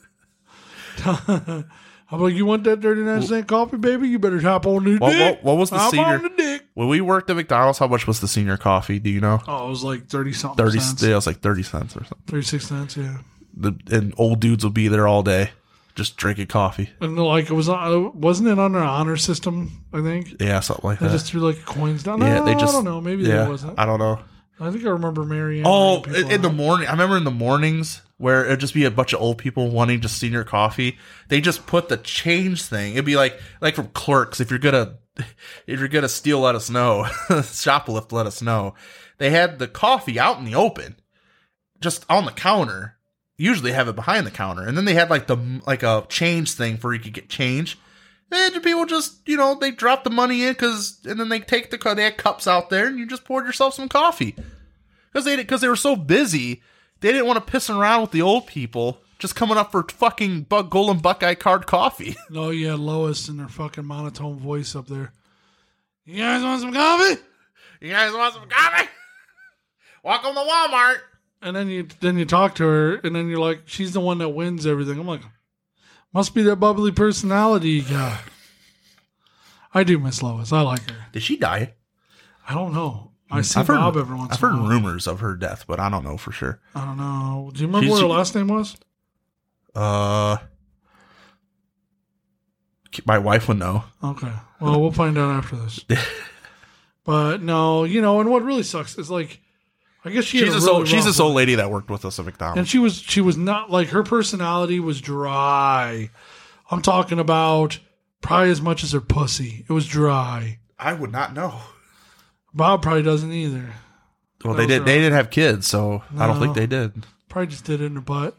I'm like, you want that thirty-nine cent coffee, baby? You better hop on the What, dick. what, what was the hop senior? on the dick. When we worked at McDonald's, how much was the senior coffee? Do you know? Oh, it was like thirty something Thirty. cents. Yeah, it was like thirty cents or something. Thirty-six cents, yeah. The, and old dudes would be there all day, just drinking coffee. And like it was, uh, wasn't it on an honor system? I think Yeah, something like they that. just threw like coins down. yeah, No, they just. I don't know. Maybe yeah, there wasn't. I don't know. I think I remember Mary Ann. Oh, writing people in the out. morning. I remember in the mornings where it'd just be a bunch of old people wanting just senior coffee. They just put the change thing. It'd be like like from Clerks. If you're gonna if you're gonna steal, let us know. Shoplift, let us know. They had the coffee out in the open, just on the counter. Usually they have it behind the counter, and then they had like the like a change thing for you could get change. And people just, you know, they drop the money in because, and then they take the they had cups out there, and you just poured yourself some coffee because they because they were so busy, they didn't want to piss around with the old people just coming up for fucking Buck Golden Buckeye card coffee. No, you had Lois and her fucking monotone voice up there. You guys want some coffee? You guys want some coffee? Welcome to Walmart. And then you then you talk to her, and then you're like, she's the one that wins everything. I'm like, must be that bubbly personality you got. I do miss Lois. I like her. Did she die? I don't know. I see I've heard, Bob every once I've in a heard while. rumors of her death, but I don't know for sure. I don't know. Do you remember She's- what her last name was? Uh, my wife would know. Okay. Well, we'll find out after this. But no, you know, and what really sucks is like, I guess she had She's a this really old. She's rough this old lady that worked with us at McDonald's. And she was she was not like her personality was dry. I'm talking about probably as much as her pussy. It was dry. I would not know. Bob probably doesn't either. Well, That they was did. her- They didn't have kids, so I don't No. think they did. Probably just did it in her butt.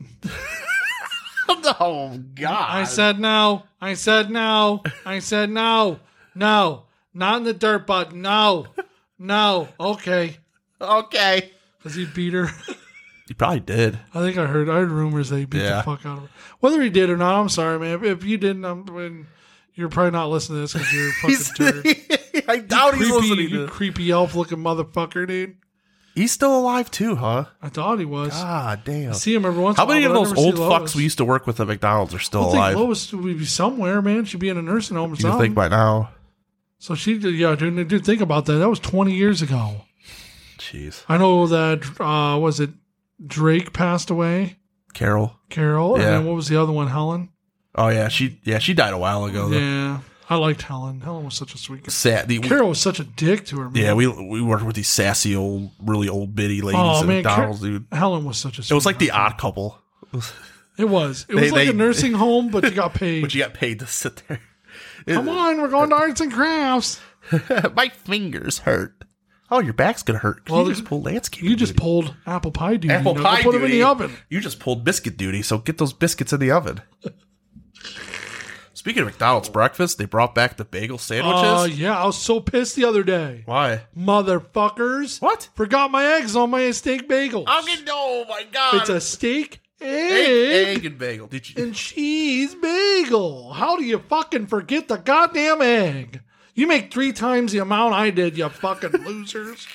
Oh God! I said no. I said no. I said no. No. Not in the dirt butt. No. No. Okay. Okay. Does he beat her? He probably did. I think I heard I heard rumors that he beat Yeah. the fuck out of her. Whether he did or not, I'm sorry, man. If, if you didn't, I'm, when, you're probably not listening to this because you're a fucking turd. I doubt he's creepy, listening you to. creepy elf looking motherfucker, dude. He's still alive too, huh? I thought he was. God damn. I see him every once How in a while. many of but I those never see old Lois. fucks we used to work with at McDonald's are still I think alive? Lois would be somewhere, man. She'd be in a nursing home or You would something. think by now. So she did, yeah, dude, dude, think about that. That was twenty years ago. Jeez. I know that, uh, was it Drake passed away? Carol. Carol? Yeah. And then what was the other one? Helen? Oh yeah, she yeah she died a while ago. Though. Yeah. I liked Helen. Helen was such a sweet girl. Sad. The, Carol was such a dick to her, man. yeah, we we worked with these sassy old, really old bitty ladies Oh, at man. McDonald's, Car- dude. Helen was such a It was like the sweetheart. Odd Couple. It was. It They- was like they- a nursing home, but you got paid. But you got paid to sit there. Come on, we're going to arts and crafts. My fingers hurt. Oh, your back's gonna hurt. Well, you just pulled landscape. You just pulled apple pie duty. apple you know, pie Put them in duty. the oven. You just pulled biscuit duty. So get those biscuits in the oven. Speaking of McDonald's breakfast, they brought back the bagel sandwiches. Oh, yeah. I was so pissed the other day. Why? Motherfuckers. What? Forgot my eggs on my steak bagel. I'm getting. Oh my god! It's a steak, egg, egg, egg and bagel. Did you? and cheese bagel. How do you fucking forget the goddamn egg? You make three times the amount I did, you fucking losers.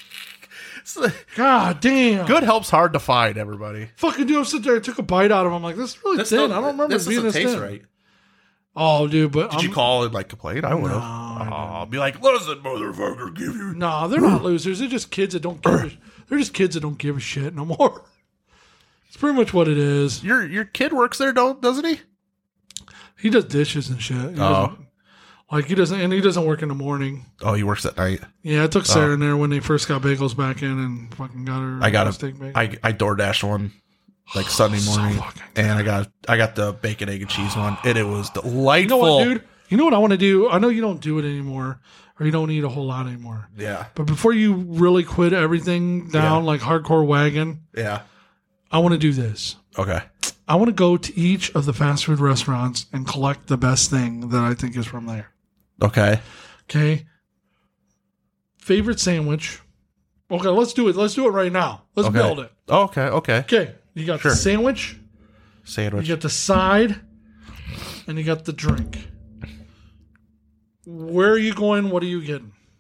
God damn. Good help's hard to find. Everybody. Fucking dude, I sit there, I took a bite out of it. I'm like, this is really This thin. don't- I don't remember this it being doesn't this taste thin. right. Oh, dude, but Did I'm, you call and like complain? I would have. No, I Oh, be like, listen, motherfucker, give you. No, they're not losers. They're just kids that don't give a, they're just kids that don't give a shit no more. It's pretty much what it is. Your your kid works there, don't doesn't he? He does dishes and shit. He Oh. doesn't- Like he doesn't, and he doesn't work in the morning. Oh, he works at night. Yeah, I took Sarah in there when they first got bagels back in and fucking got her. I got a steak bagel. I I DoorDash one like Sunday so morning, fucking and I got I got the bacon, egg, and cheese one, and it was You delightful. know what, dude? You know what I want to do? I know you don't do it anymore, or you don't eat a whole lot anymore. Yeah, But before you really quit everything down, Yeah. like hardcore wagon, yeah. I want to do this. Okay. I want to go to each of the fast food restaurants and collect the best thing that I think is from there. Okay. Okay. Favorite sandwich. Okay, let's do it. Let's do it right now. Let's Okay. build it. Okay. Okay. Okay. You got Sure. the sandwich, Sandwich. you got the side, and you got the drink. Where are you going? What are you getting?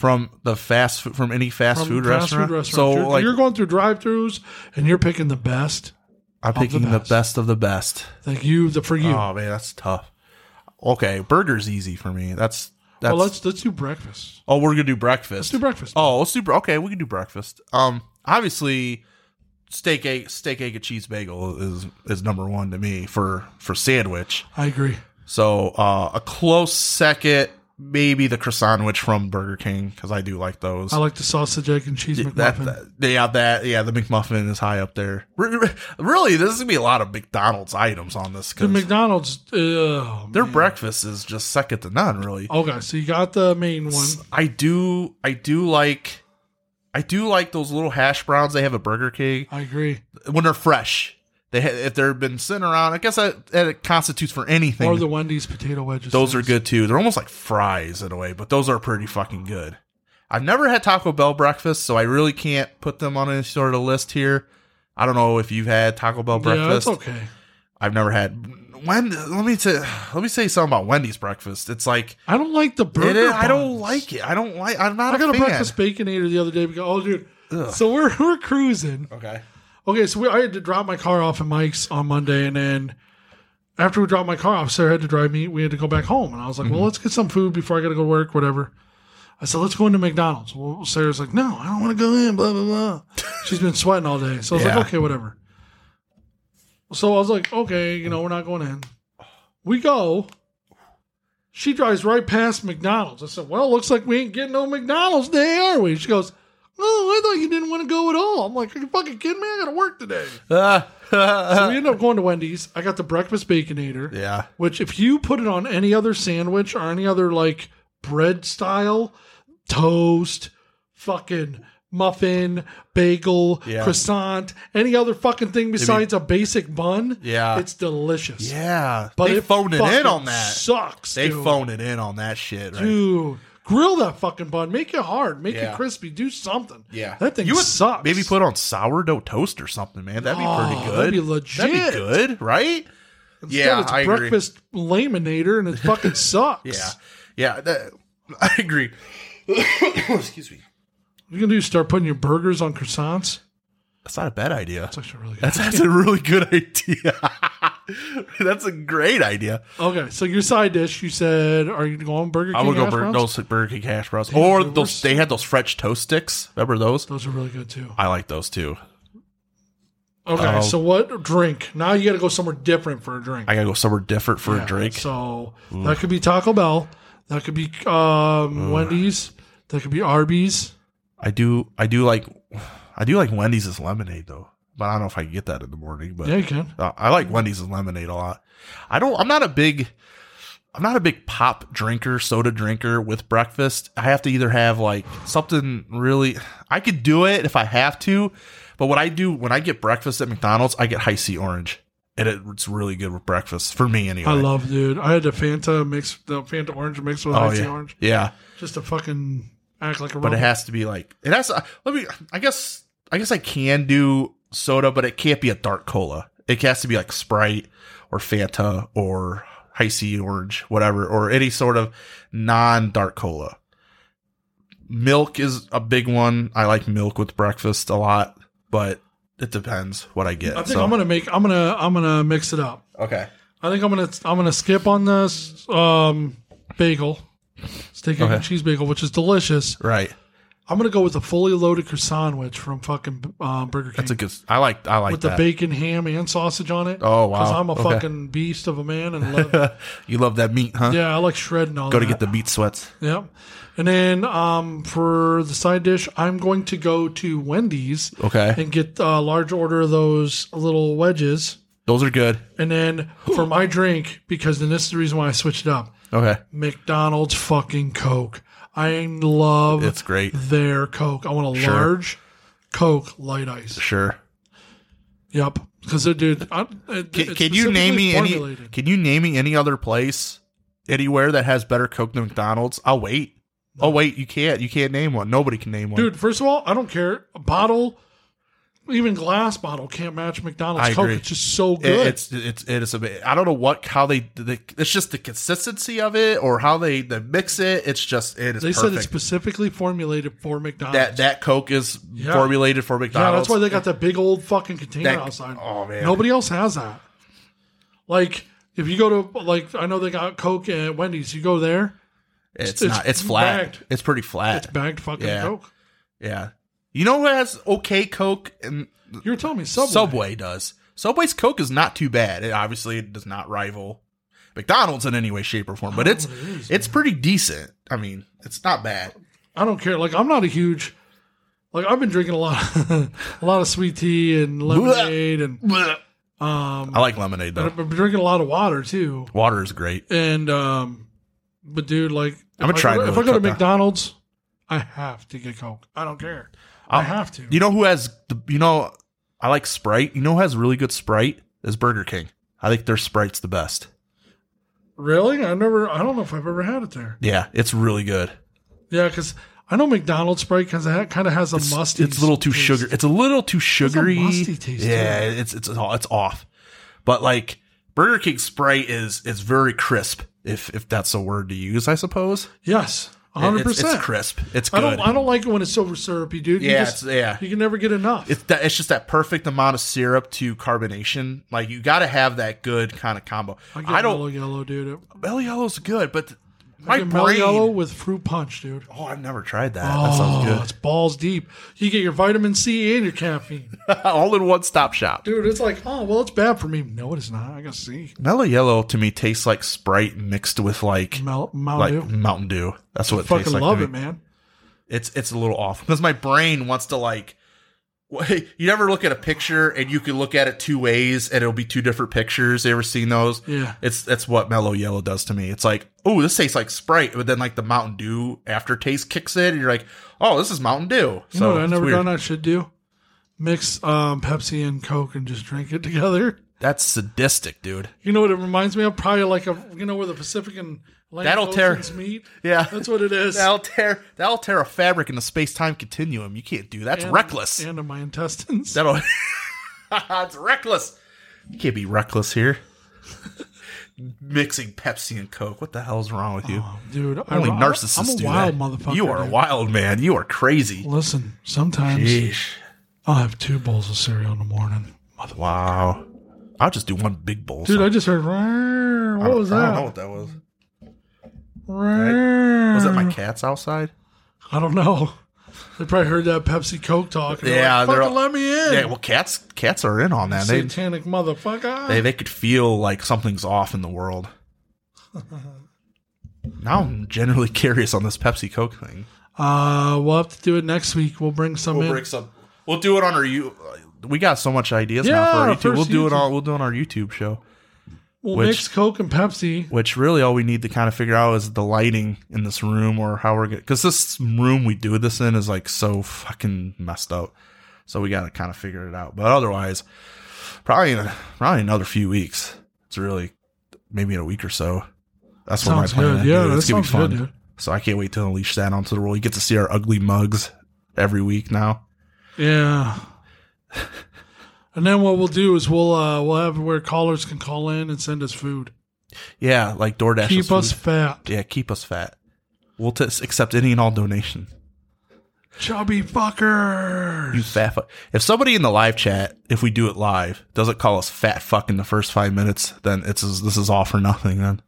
From the fast food, from any fast, From food, fast restaurant? food restaurants. So you're, like you're going through drive-thrus and you're picking the best. I'm of picking the the best. best of the best. Like you, the for you. Oh man, that's tough. Okay, burger's easy for me. That's that's. well, let's let's do breakfast. oh, we're gonna do breakfast. Let's do breakfast. Oh, let's do. bre- Okay, we can do breakfast. Um, obviously, steak egg, steak egg and cheese bagel is is number one to me for for sandwich. I agree. So uh, a close second, maybe the croissant sandwich from Burger King because I do like those. I like the sausage, egg, and cheese that, McMuffin. that, yeah, that yeah, the McMuffin is high up there. Re- re- Really, there's gonna be a lot of McDonald's items on this. the 'cause McDonald's, uh, their breakfast is just second to none. Really. okay, so you got the main one. I do, I do like, I do like those little hash browns they have at Burger King I agree. when they're fresh. They ha- if they've been sitting around, I guess that, that it constitutes for anything. Or the Wendy's potato wedges. those are things. good too. They're almost like fries in a way, but those are pretty fucking good. I've never had Taco Bell breakfast, so I really can't put them on any sort of list here. I don't know if you've had Taco Bell Yeah, breakfast. it's okay. I've never had. When let me say, let me say something about Wendy's breakfast. It's like I don't like the burger. it is, I don't buns. like it. I don't like. I'm not I got a a fan. breakfast baconator the other day. Because, oh, dude. Ugh. So we're we're cruising. Okay. Okay, so we, I had to drop my car off at Mike's on Monday, and then after we dropped my car off, Sarah had to drive me. We had to go back home, and I was like, Mm-hmm. "Well, let's get some food before I got to go to work, whatever." I said, "Let's go into McDonald's." Well, Sarah's like, "No, I don't want to go in." Blah blah blah. She's been sweating all day, so I was Yeah. like, "Okay, whatever." So I was like, "Okay, you know, we're not going in." We go. She drives right past McDonald's. I said, "Well, looks like we ain't getting no McDonald's day, are we?" She goes, "Oh, I thought you didn't want to go at all." I'm like, "Are you fucking kidding me? I got to work today." So we ended up going to Wendy's. I got the breakfast baconator. Yeah. Which, if you put it on any other sandwich or any other like bread style, toast, fucking muffin, bagel, Yeah. croissant, any other fucking thing besides a basic bun, Yeah. it's delicious. Yeah. But they it phoned it in fucking on that. Sucks. They dude. phoned it in on that shit, right? Dude, grill that fucking bun. Make it hard. Make Yeah. it crispy. Do something. Yeah. That thing you would sucks. Maybe put on sourdough toast or something, man. That'd be Oh, pretty good. that'd be legit. That'd be good, right? Instead, yeah, it's I agree. breakfast laminator and it fucking sucks. Yeah. Yeah, that, I agree. Excuse me. What you gonna do? Start putting your burgers on croissants? That's not a bad idea. That's actually really good. That's, that's a really good idea. That's a great idea. Okay, so your side dish, you said, are you going Burger King? I would go hash Bur- browns? those Burger King hash browns, Damn, or dude, we're those. s- They had those French toast sticks. Remember those? Those are really good too. I like those too. Okay, Oh. so what drink? Now you got to go somewhere different for a drink. I gotta go somewhere different for Yeah, a drink. So that could be Taco Bell. That could be um, Wendy's. That could be Arby's. I do. I do like. I do like Wendy's' lemonade though, but I don't know if I can get that in the morning. But Yeah, you can. Uh, I like Wendy's lemonade a lot. I don't. I'm not a big. I'm not a big pop drinker, soda drinker with breakfast. I have to either have like something really. I could do it if I have to, but what I do when I get breakfast at McDonald's, I get High C Orange, and it, it's really good with breakfast for me anyway. I love, dude. I had the Fanta mix, the Fanta orange mix with Oh icy yeah, orange, yeah. just to fucking act like a. But it robot. has to be like it has. To, let me. I guess. I guess I can do soda, but it can't be a dark cola. It has to be like Sprite or Fanta or High C Orange, whatever, or any sort of non-dark cola. Milk is a big one. I like milk with breakfast a lot, but it depends what I get. I think So- I'm gonna make. I'm gonna. I'm gonna mix it up. okay. I think I'm gonna. I'm gonna skip on this um, bagel, steak egg Okay. and cheese bagel, which is delicious. Right. I'm gonna go with a fully loaded croissant sandwich from fucking uh, Burger King. That's a good. I like. I like with that. the bacon, ham, and sausage on it. Oh, wow. Because I'm a Okay. fucking beast of a man and love. You love that meat, huh? Yeah, I like shredding all Go that. to get the meat sweats. Yep. And then um, for the side dish, I'm going to go to Wendy's Okay. and get a large order of those little wedges. Those are good. And then for my drink, because then this is the reason why I switched it up, Okay. McDonald's fucking Coke. I love It's great. their Coke. I want a Sure. large Coke light ice. Sure. Yep. Because, dude, I, it, Can, it's can you name me specifically any? formulated. Can you name me any other place anywhere that has better Coke than McDonald's? I'll wait. Oh wait, you can't. You can't name one. Nobody can name one. Dude, first of all, I don't care. A bottle, even glass bottle can't match McDonald's I Coke. agree. It's just so It- good. it's it's it is a bit. I don't know what how they, they it's just the consistency of it or how they, they mix it. It's just it is. they perfect. said it's specifically formulated for McDonald's. that that Coke is Yeah. formulated for yeah, McDonald's. that's why they got that big old fucking container That- outside. oh, man. Nobody else has that. Like if you go to like I know they got Coke at Wendy's. You go there, It's, it's not. It's flat. bagged. It's pretty flat. it's bagged fucking Yeah. Coke. Yeah. You know who has okay Coke and You were telling me Subway. Subway does. Subway's Coke is not too bad. It obviously it does not rival McDonald's in any way, shape, or form, but it's what it is, it's pretty decent. I mean, it's not bad. I don't care. Like I'm not a huge. Like I've been drinking a lot, a lot of sweet tea and lemonade, and um, I like lemonade and though. I've been drinking a lot of water too. Water is great. And um, but dude, like I'm gonna if I try go- to If I go to cut down. McDonald's, I have to get Coke. I don't care. I I'll- have to. You know who has the? You know, I like Sprite. You know who has really good Sprite? Is Burger King. I think their Sprite's the best. Really? I never. I don't know if I've ever had it there. Yeah, it's really good. Yeah, because I know McDonald's Sprite because it kind of has a It's, musty. it's a little too taste. sugar. It's a little too sugary. musty taste, yeah, too. it's it's it's off. But like Burger King Sprite is is very crisp. If if that's a word to use, I suppose. Yes, hundred It's, percent. it's crisp. It's good. I don't. I don't like it when it's over syrupy, dude. You Yeah, just- it's- yeah. You can never get enough. It's that. It's just that perfect amount of syrup to carbonation. Like you got to have that good kind of combo. I, get I Mellow don't. Yellow, dude. Mellow Yellow's good, but I my get Mellow Yellow brain. with fruit punch, dude. Oh, I've never tried that. Oh, That sounds good. it's balls deep. You get your vitamin C and your caffeine. All in one stop shop. Dude, it's like, oh, well, it's bad for me. No, it is not. I got C. Mellow Yellow to me tastes like Sprite mixed with like Mel- like Mountain Dew. Mountain Dew. That's what it Fucking tastes like. love to it, me. man. It's it's a little off because my brain wants to like. You never look at a picture and you can look at it two ways and it'll be two different pictures. You ever seen those? Yeah. It's that's what Mellow Yellow does to me. It's like, oh, this tastes like Sprite, but then like the Mountain Dew aftertaste kicks in, and you're like, oh, this is Mountain Dew. You know what I it's never weird. done I should do? Mix um, Pepsi and Coke and just drink it together. That's sadistic, dude. You know what it reminds me of? Probably like a, you know, where the Pacific and Atlantic That'll tear- Oceans meet. Yeah, That's what it is. That'll tear that'll tear a fabric in the space time continuum. You can't do that. That's And- reckless. And in my intestines. That'll. It's reckless. You can't be reckless here. Mixing Pepsi and Coke. What the hell's wrong with you? Oh, dude, Only I, narcissists I'm a do wild that. motherfucker. You are a dude. wild man. You are crazy. Listen, sometimes Sheesh. I'll have two bowls of cereal in the morning. Motherfucker. Wow. I'll just do one big bowl. Dude, I just heard. "Rrrr." I What don't- was I that? don't know what that was. Rrrr. Was that my cats outside? I don't know. They probably heard that Pepsi Coke talk. and they're Yeah, like, they're fucking all- let me in. Yeah, well, cats cats are in on that. They, Satanic motherfucker. they they could feel like something's off in the world. Now I'm generally curious on this Pepsi Coke thing. Uh, we'll have to do it next week. We'll bring some We'll in. break some. We'll do it on our you. We got so much ideas Yeah, now for our our YouTube. We'll first do it YouTube. on. We'll do it on our YouTube show. We'll which- mix Coke and Pepsi. Which really all we need to kind of figure out is the lighting in this room or how we're going because this room we do this in is like so fucking messed up. So we got to kind of figure it out. But otherwise, probably in a, probably another few weeks. It's really maybe in a week or so. That's what my Sounds plan good. is. Yeah, Dude, that it's gonna be sounds fun. good, dude. So I can't wait to unleash that onto the world. You get to see our ugly mugs every week now. Yeah. And then what we'll do is we'll uh we'll have where callers can call in and send us food. Yeah, like DoorDash. Keep us fat. Yeah, keep us fat. We'll t- accept any and all donations. Chubby fuckers. You fat fuck. If somebody in the live chat, if we do it live, doesn't call us fat fuck in the first five minutes, then it's this is all for nothing then.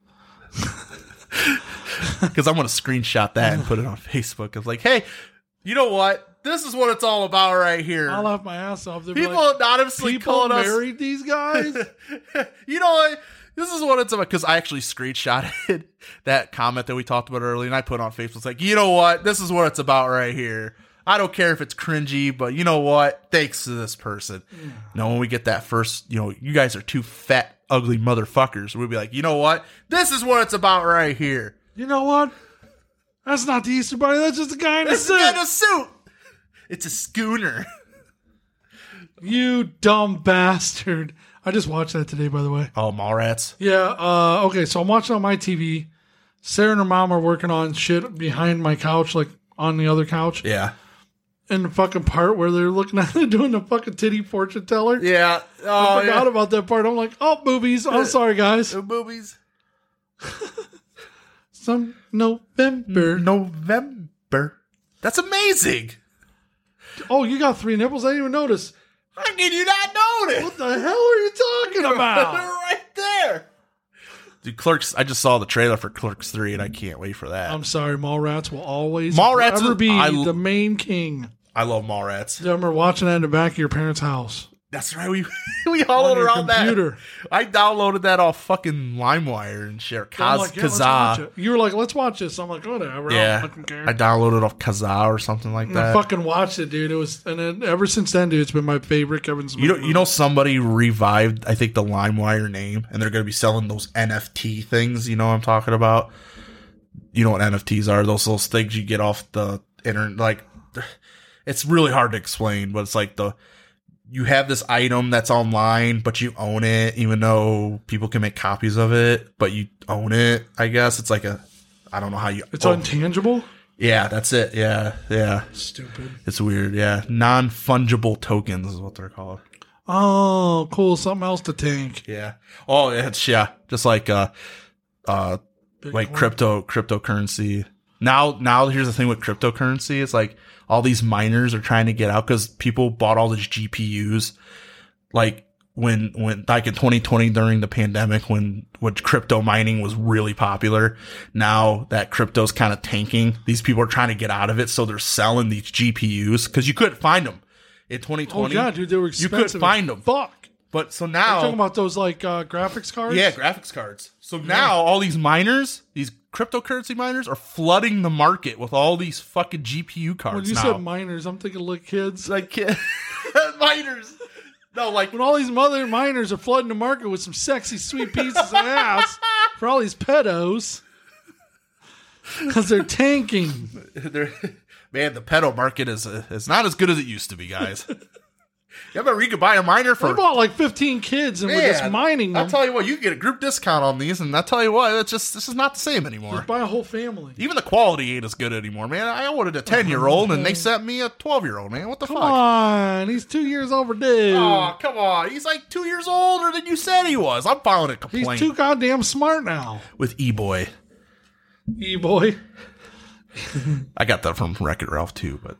Because I'm going to screenshot that and put it on Facebook. It's like, hey, you know what? This is what it's all about right here. I'll laugh my ass off. They'll be People like, anonymously people calling us. married these guys? You know what? This is what it's about. Because I actually screenshotted that comment that we talked about earlier, and I put on Facebook. It's like, you know what? This is what it's about right here. I don't care if it's cringy, but you know what? Thanks to this person. Yeah. Now, when we get that first, you know, you guys are two fat, ugly motherfuckers, we'll be like, you know what? This is what it's about right here. You know what? That's not the Easter Bunny. That's just a guy in a This suit. guy in a suit. It's a schooner. You dumb bastard. I just watched that today, by the way. Oh, Mallrats. Yeah. Uh, okay, so I'm watching on my T V. Sarah and her mom are working on shit behind my couch, like on the other couch. Yeah. in the fucking part where they're looking at it doing the fucking titty fortune teller. Yeah. Oh, I forgot yeah. about that part. I'm like, oh, boobies. I'm sorry, guys. Boobies. Some November. November. That's amazing. Oh, you got three nipples? I didn't even notice. How can you not notice? What the hell are you talking about? They're right there. Dude, Clerks, I just saw the trailer for Clerks three, and I can't wait for that. I'm sorry, Mallrats will always Mallrats ever is- be I- the main king. I love Mallrats. I remember watching that in the back of your parents' house. That's right. We we followed On your around computer. that. I downloaded that off fucking LimeWire and share. I'm Kaz, like, yeah, let's watch Kazaa. it. You were like, let's watch this. I'm like, whatever. I don't Yeah, fucking care. I downloaded off Kazaa or something like And that. I fucking watched it, dude. It was, and then ever since then, dude, it's been my favorite Kevin Smith. You know, movie. you know, somebody revived, I think, the LimeWire name, and they're going to be selling those N F T things. You know what I'm talking about? You know what N F Ts are? Those those things you get off the internet. Like, it's really hard to explain, but it's like the you have this item that's online, but you own it, even though people can make copies of it, but you own it. I guess it's like a, I don't know how you. It's oh, untangible. Yeah, that's it. Yeah, yeah. Stupid. It's weird. Yeah, non-fungible tokens is what they're called. Oh, cool. Something else to tank. Yeah. Oh, it's yeah, just like uh, uh, like Bitcoin. crypto cryptocurrency. Now, now here's the thing with cryptocurrency. It's like all these miners are trying to get out because people bought all these G P Us. Like when when like in twenty twenty during the pandemic when when crypto mining was really popular. Now that crypto's kind of tanking. These people are trying to get out of it, so they're selling these G P Us because you couldn't find them in twenty twenty. Oh, yeah, dude. They were You expensive. couldn't find them. Fuck. But so You're now talking about those, like, uh, graphics cards? yeah, graphics cards. So now all these miners, these cryptocurrency miners, are flooding the market with all these fucking G P U cards When you now. said minors, I'm thinking like kids. like kid- miners. No, like When all these mother minors are flooding the market with some sexy, sweet pieces of ass for all these pedos. Because they're tanking. they're, man, the pedo market is uh, is not as good as it used to be, guys. Yeah, but you could buy a miner for We bought like fifteen kids and we're just Man, mining them. I'll tell you what, you can get a group discount on these, and I'll tell you what, it's just this is not the same anymore. Just buy a whole family. Even the quality ain't as good anymore, man. I ordered a ten year old, and they sent me a twelve year old, man. What the Come fuck? on. He's two years overdue. Oh, come on. He's like two years older than you said he was. I'm filing a He's complaint too goddamn smart now. with E-Boy. E-boy. I got that from Wreck-It Ralph, too, but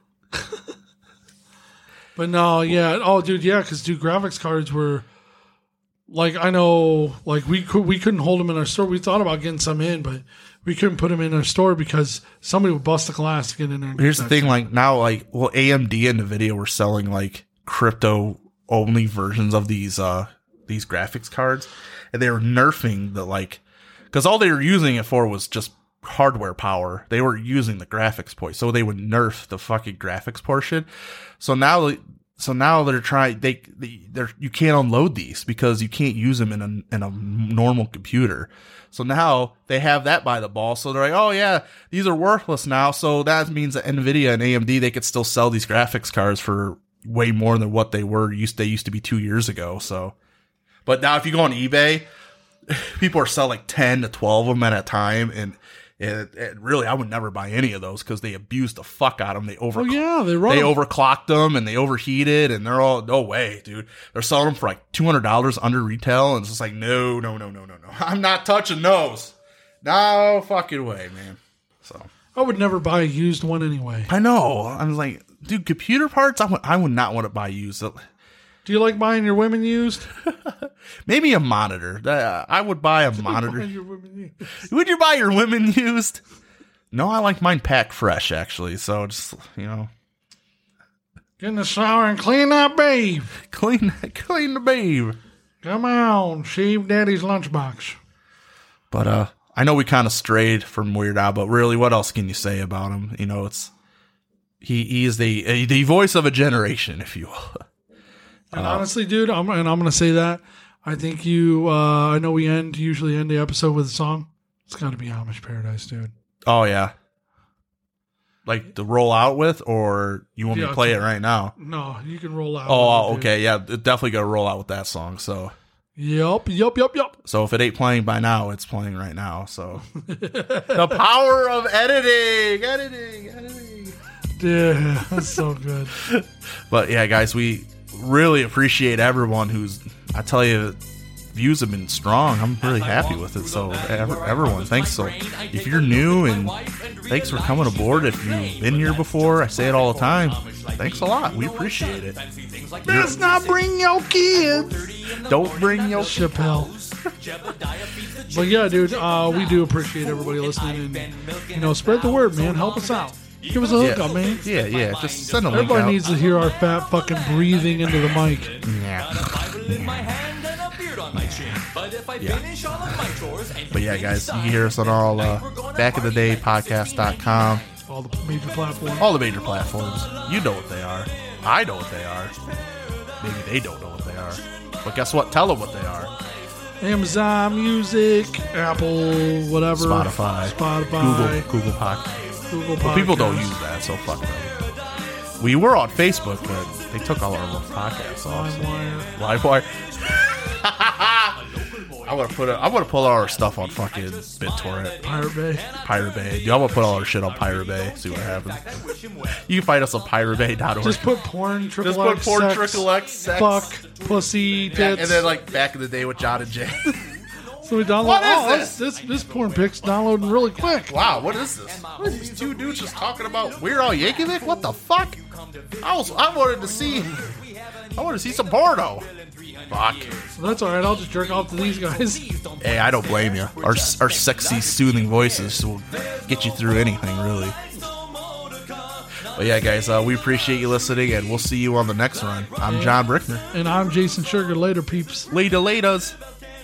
But no, yeah. Oh, dude, yeah, because, dude, graphics cards were, like, I know, like, we, could, we couldn't hold them in our store. We thought about getting some in, but we couldn't put them in our store because somebody would bust the glass to get in there. and here's get the that thing, shit. like, now, like, well, A M D and NVIDIA were selling, like, crypto-only versions of these, uh, these graphics cards, and they were nerfing the, like, because all they were using it for was just hardware power. They were using the graphics point, so they would nerf the fucking graphics portion. So now, so now they're trying. They, they they're you can't unload these because you can't use them in a in a normal computer. So now they have that by the ball. So they're like, oh yeah, these are worthless now. So that means that NVIDIA and A M D they could still sell these graphics cards for way more than what they were used. They used to be two years ago. So, but now if you go on eBay, people are selling like ten to twelve of them at a time, and. It, it really, I would never buy any of those because they abused the fuck out of them. They over, Oh, yeah, they run they 'em. overclocked them and they overheated, and they're all no way, dude. They're selling them for like two hundred dollars under retail, and it's just like no, no, no, no, no, no. I'm not touching those. No fucking way, man. So I would never buy a used one anyway. I know. I was like, dude, computer parts. I would, I would not want to buy used. Do you like buying your women used? Maybe a monitor. Uh, I would buy a monitor. Buying your women used. Would you buy your women used? No, I like mine packed fresh, actually. So just, you know, Get in the shower and clean that babe. clean, clean the babe. Come on, shave daddy's lunchbox. But uh, I know we kind of strayed from Weird Al, but really, what else can you say about him? You know, it's he, he is the uh, the voice of a generation, if you will. And honestly, dude, I'm, and I'm going to say that, I think you, uh, I know we end, usually end the episode with a song. It's got to be Amish Paradise, dude. Oh yeah, like to roll out with, or you want me Yeah, to play it it's- right now? No, you can roll out. Oh, with it, dude. okay, yeah, definitely got to roll out with that song. So. Yup, yup, yup, yup. So if it ain't playing by now, it's playing right now. So the power of editing, editing, editing. Yeah, that's so good. But yeah, guys, we really appreciate everyone who's, I tell you, views have been strong. I'm really happy with it. So ev- everyone, thanks. So if you're new, and thanks for coming aboard. If you've been here before, I say it all the time. Thanks a lot. We appreciate it. Let's not bring your kids. Don't bring your Chappelle. But yeah, dude, uh, we do appreciate everybody listening, and you know, spread the word, man. Help us out. Give us a hookup, yeah. man. Yeah, yeah. Just send a link Everybody out. needs to hear our fat fucking breathing into the mic. Yeah. Yeah. But yeah, guys, you can hear us on all uh, back in the day podcast dot com. All the major platforms. All the major platforms. You know what they are. I know what they are. Maybe they don't know what they are. But guess what? Tell them what they are. Amazon Music, Apple, whatever. Spotify. Spotify. Google. Google Podcast. Google Well, people don't Podcasts. use that, so fuck them. We were on Facebook, but they took all our podcasts off. So. LimeWire. LimeWire. I want to put it. I want to pull all our stuff on fucking BitTorrent, Pirate Bay, Pirate Bay. Dude, I want to put all our shit on Pirate Bay. See what happens. You can find us on pirate bay dot org. Just put porn, triple Just put X, porn, sex, triple X, sex, fuck, pussy, Yeah, tits. and then like back in the day with John and Jay. So we download. What is oh, this? This this porn pic's downloading really quick. Wow, what is this? What are these two dudes just talking about Weird Al Yankovic? What the fuck? I was. I wanted to see. I wanted to see some porno. Fuck. So that's all right. I'll just jerk off to these guys. Hey, I don't blame you. Our our sexy, soothing voices will get you through anything, really. But yeah, guys, uh, we appreciate you listening, and we'll see you on the next run. I'm John Brickner. And I'm Jason Sugar. Later, peeps. Later, laters.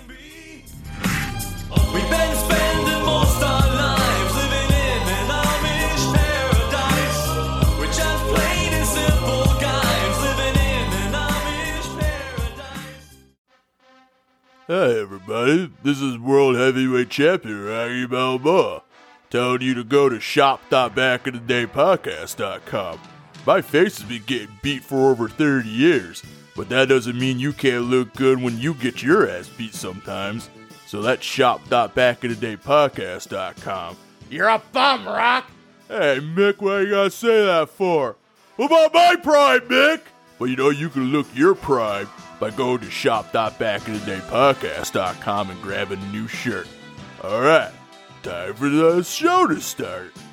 We've been spending most our lives living in an Amish paradise. We're just plain and simple guys living in an Amish paradise. Hey everybody, this is World Heavyweight Champion Rocky Balboa, telling you to go to shop dot back in the day podcast dot com. My face has been getting beat for over thirty years, but that doesn't mean you can't look good when you get your ass beat sometimes. So that's shop dot back in the day podcast dot com. You're a bum, Rock! Hey, Mick, what you gotta say that for? What about my pride, Mick? Well, you know, you can look your pride by going to shop dot back in the day podcast dot com and grabbing a new shirt. Alright, time for the show to start.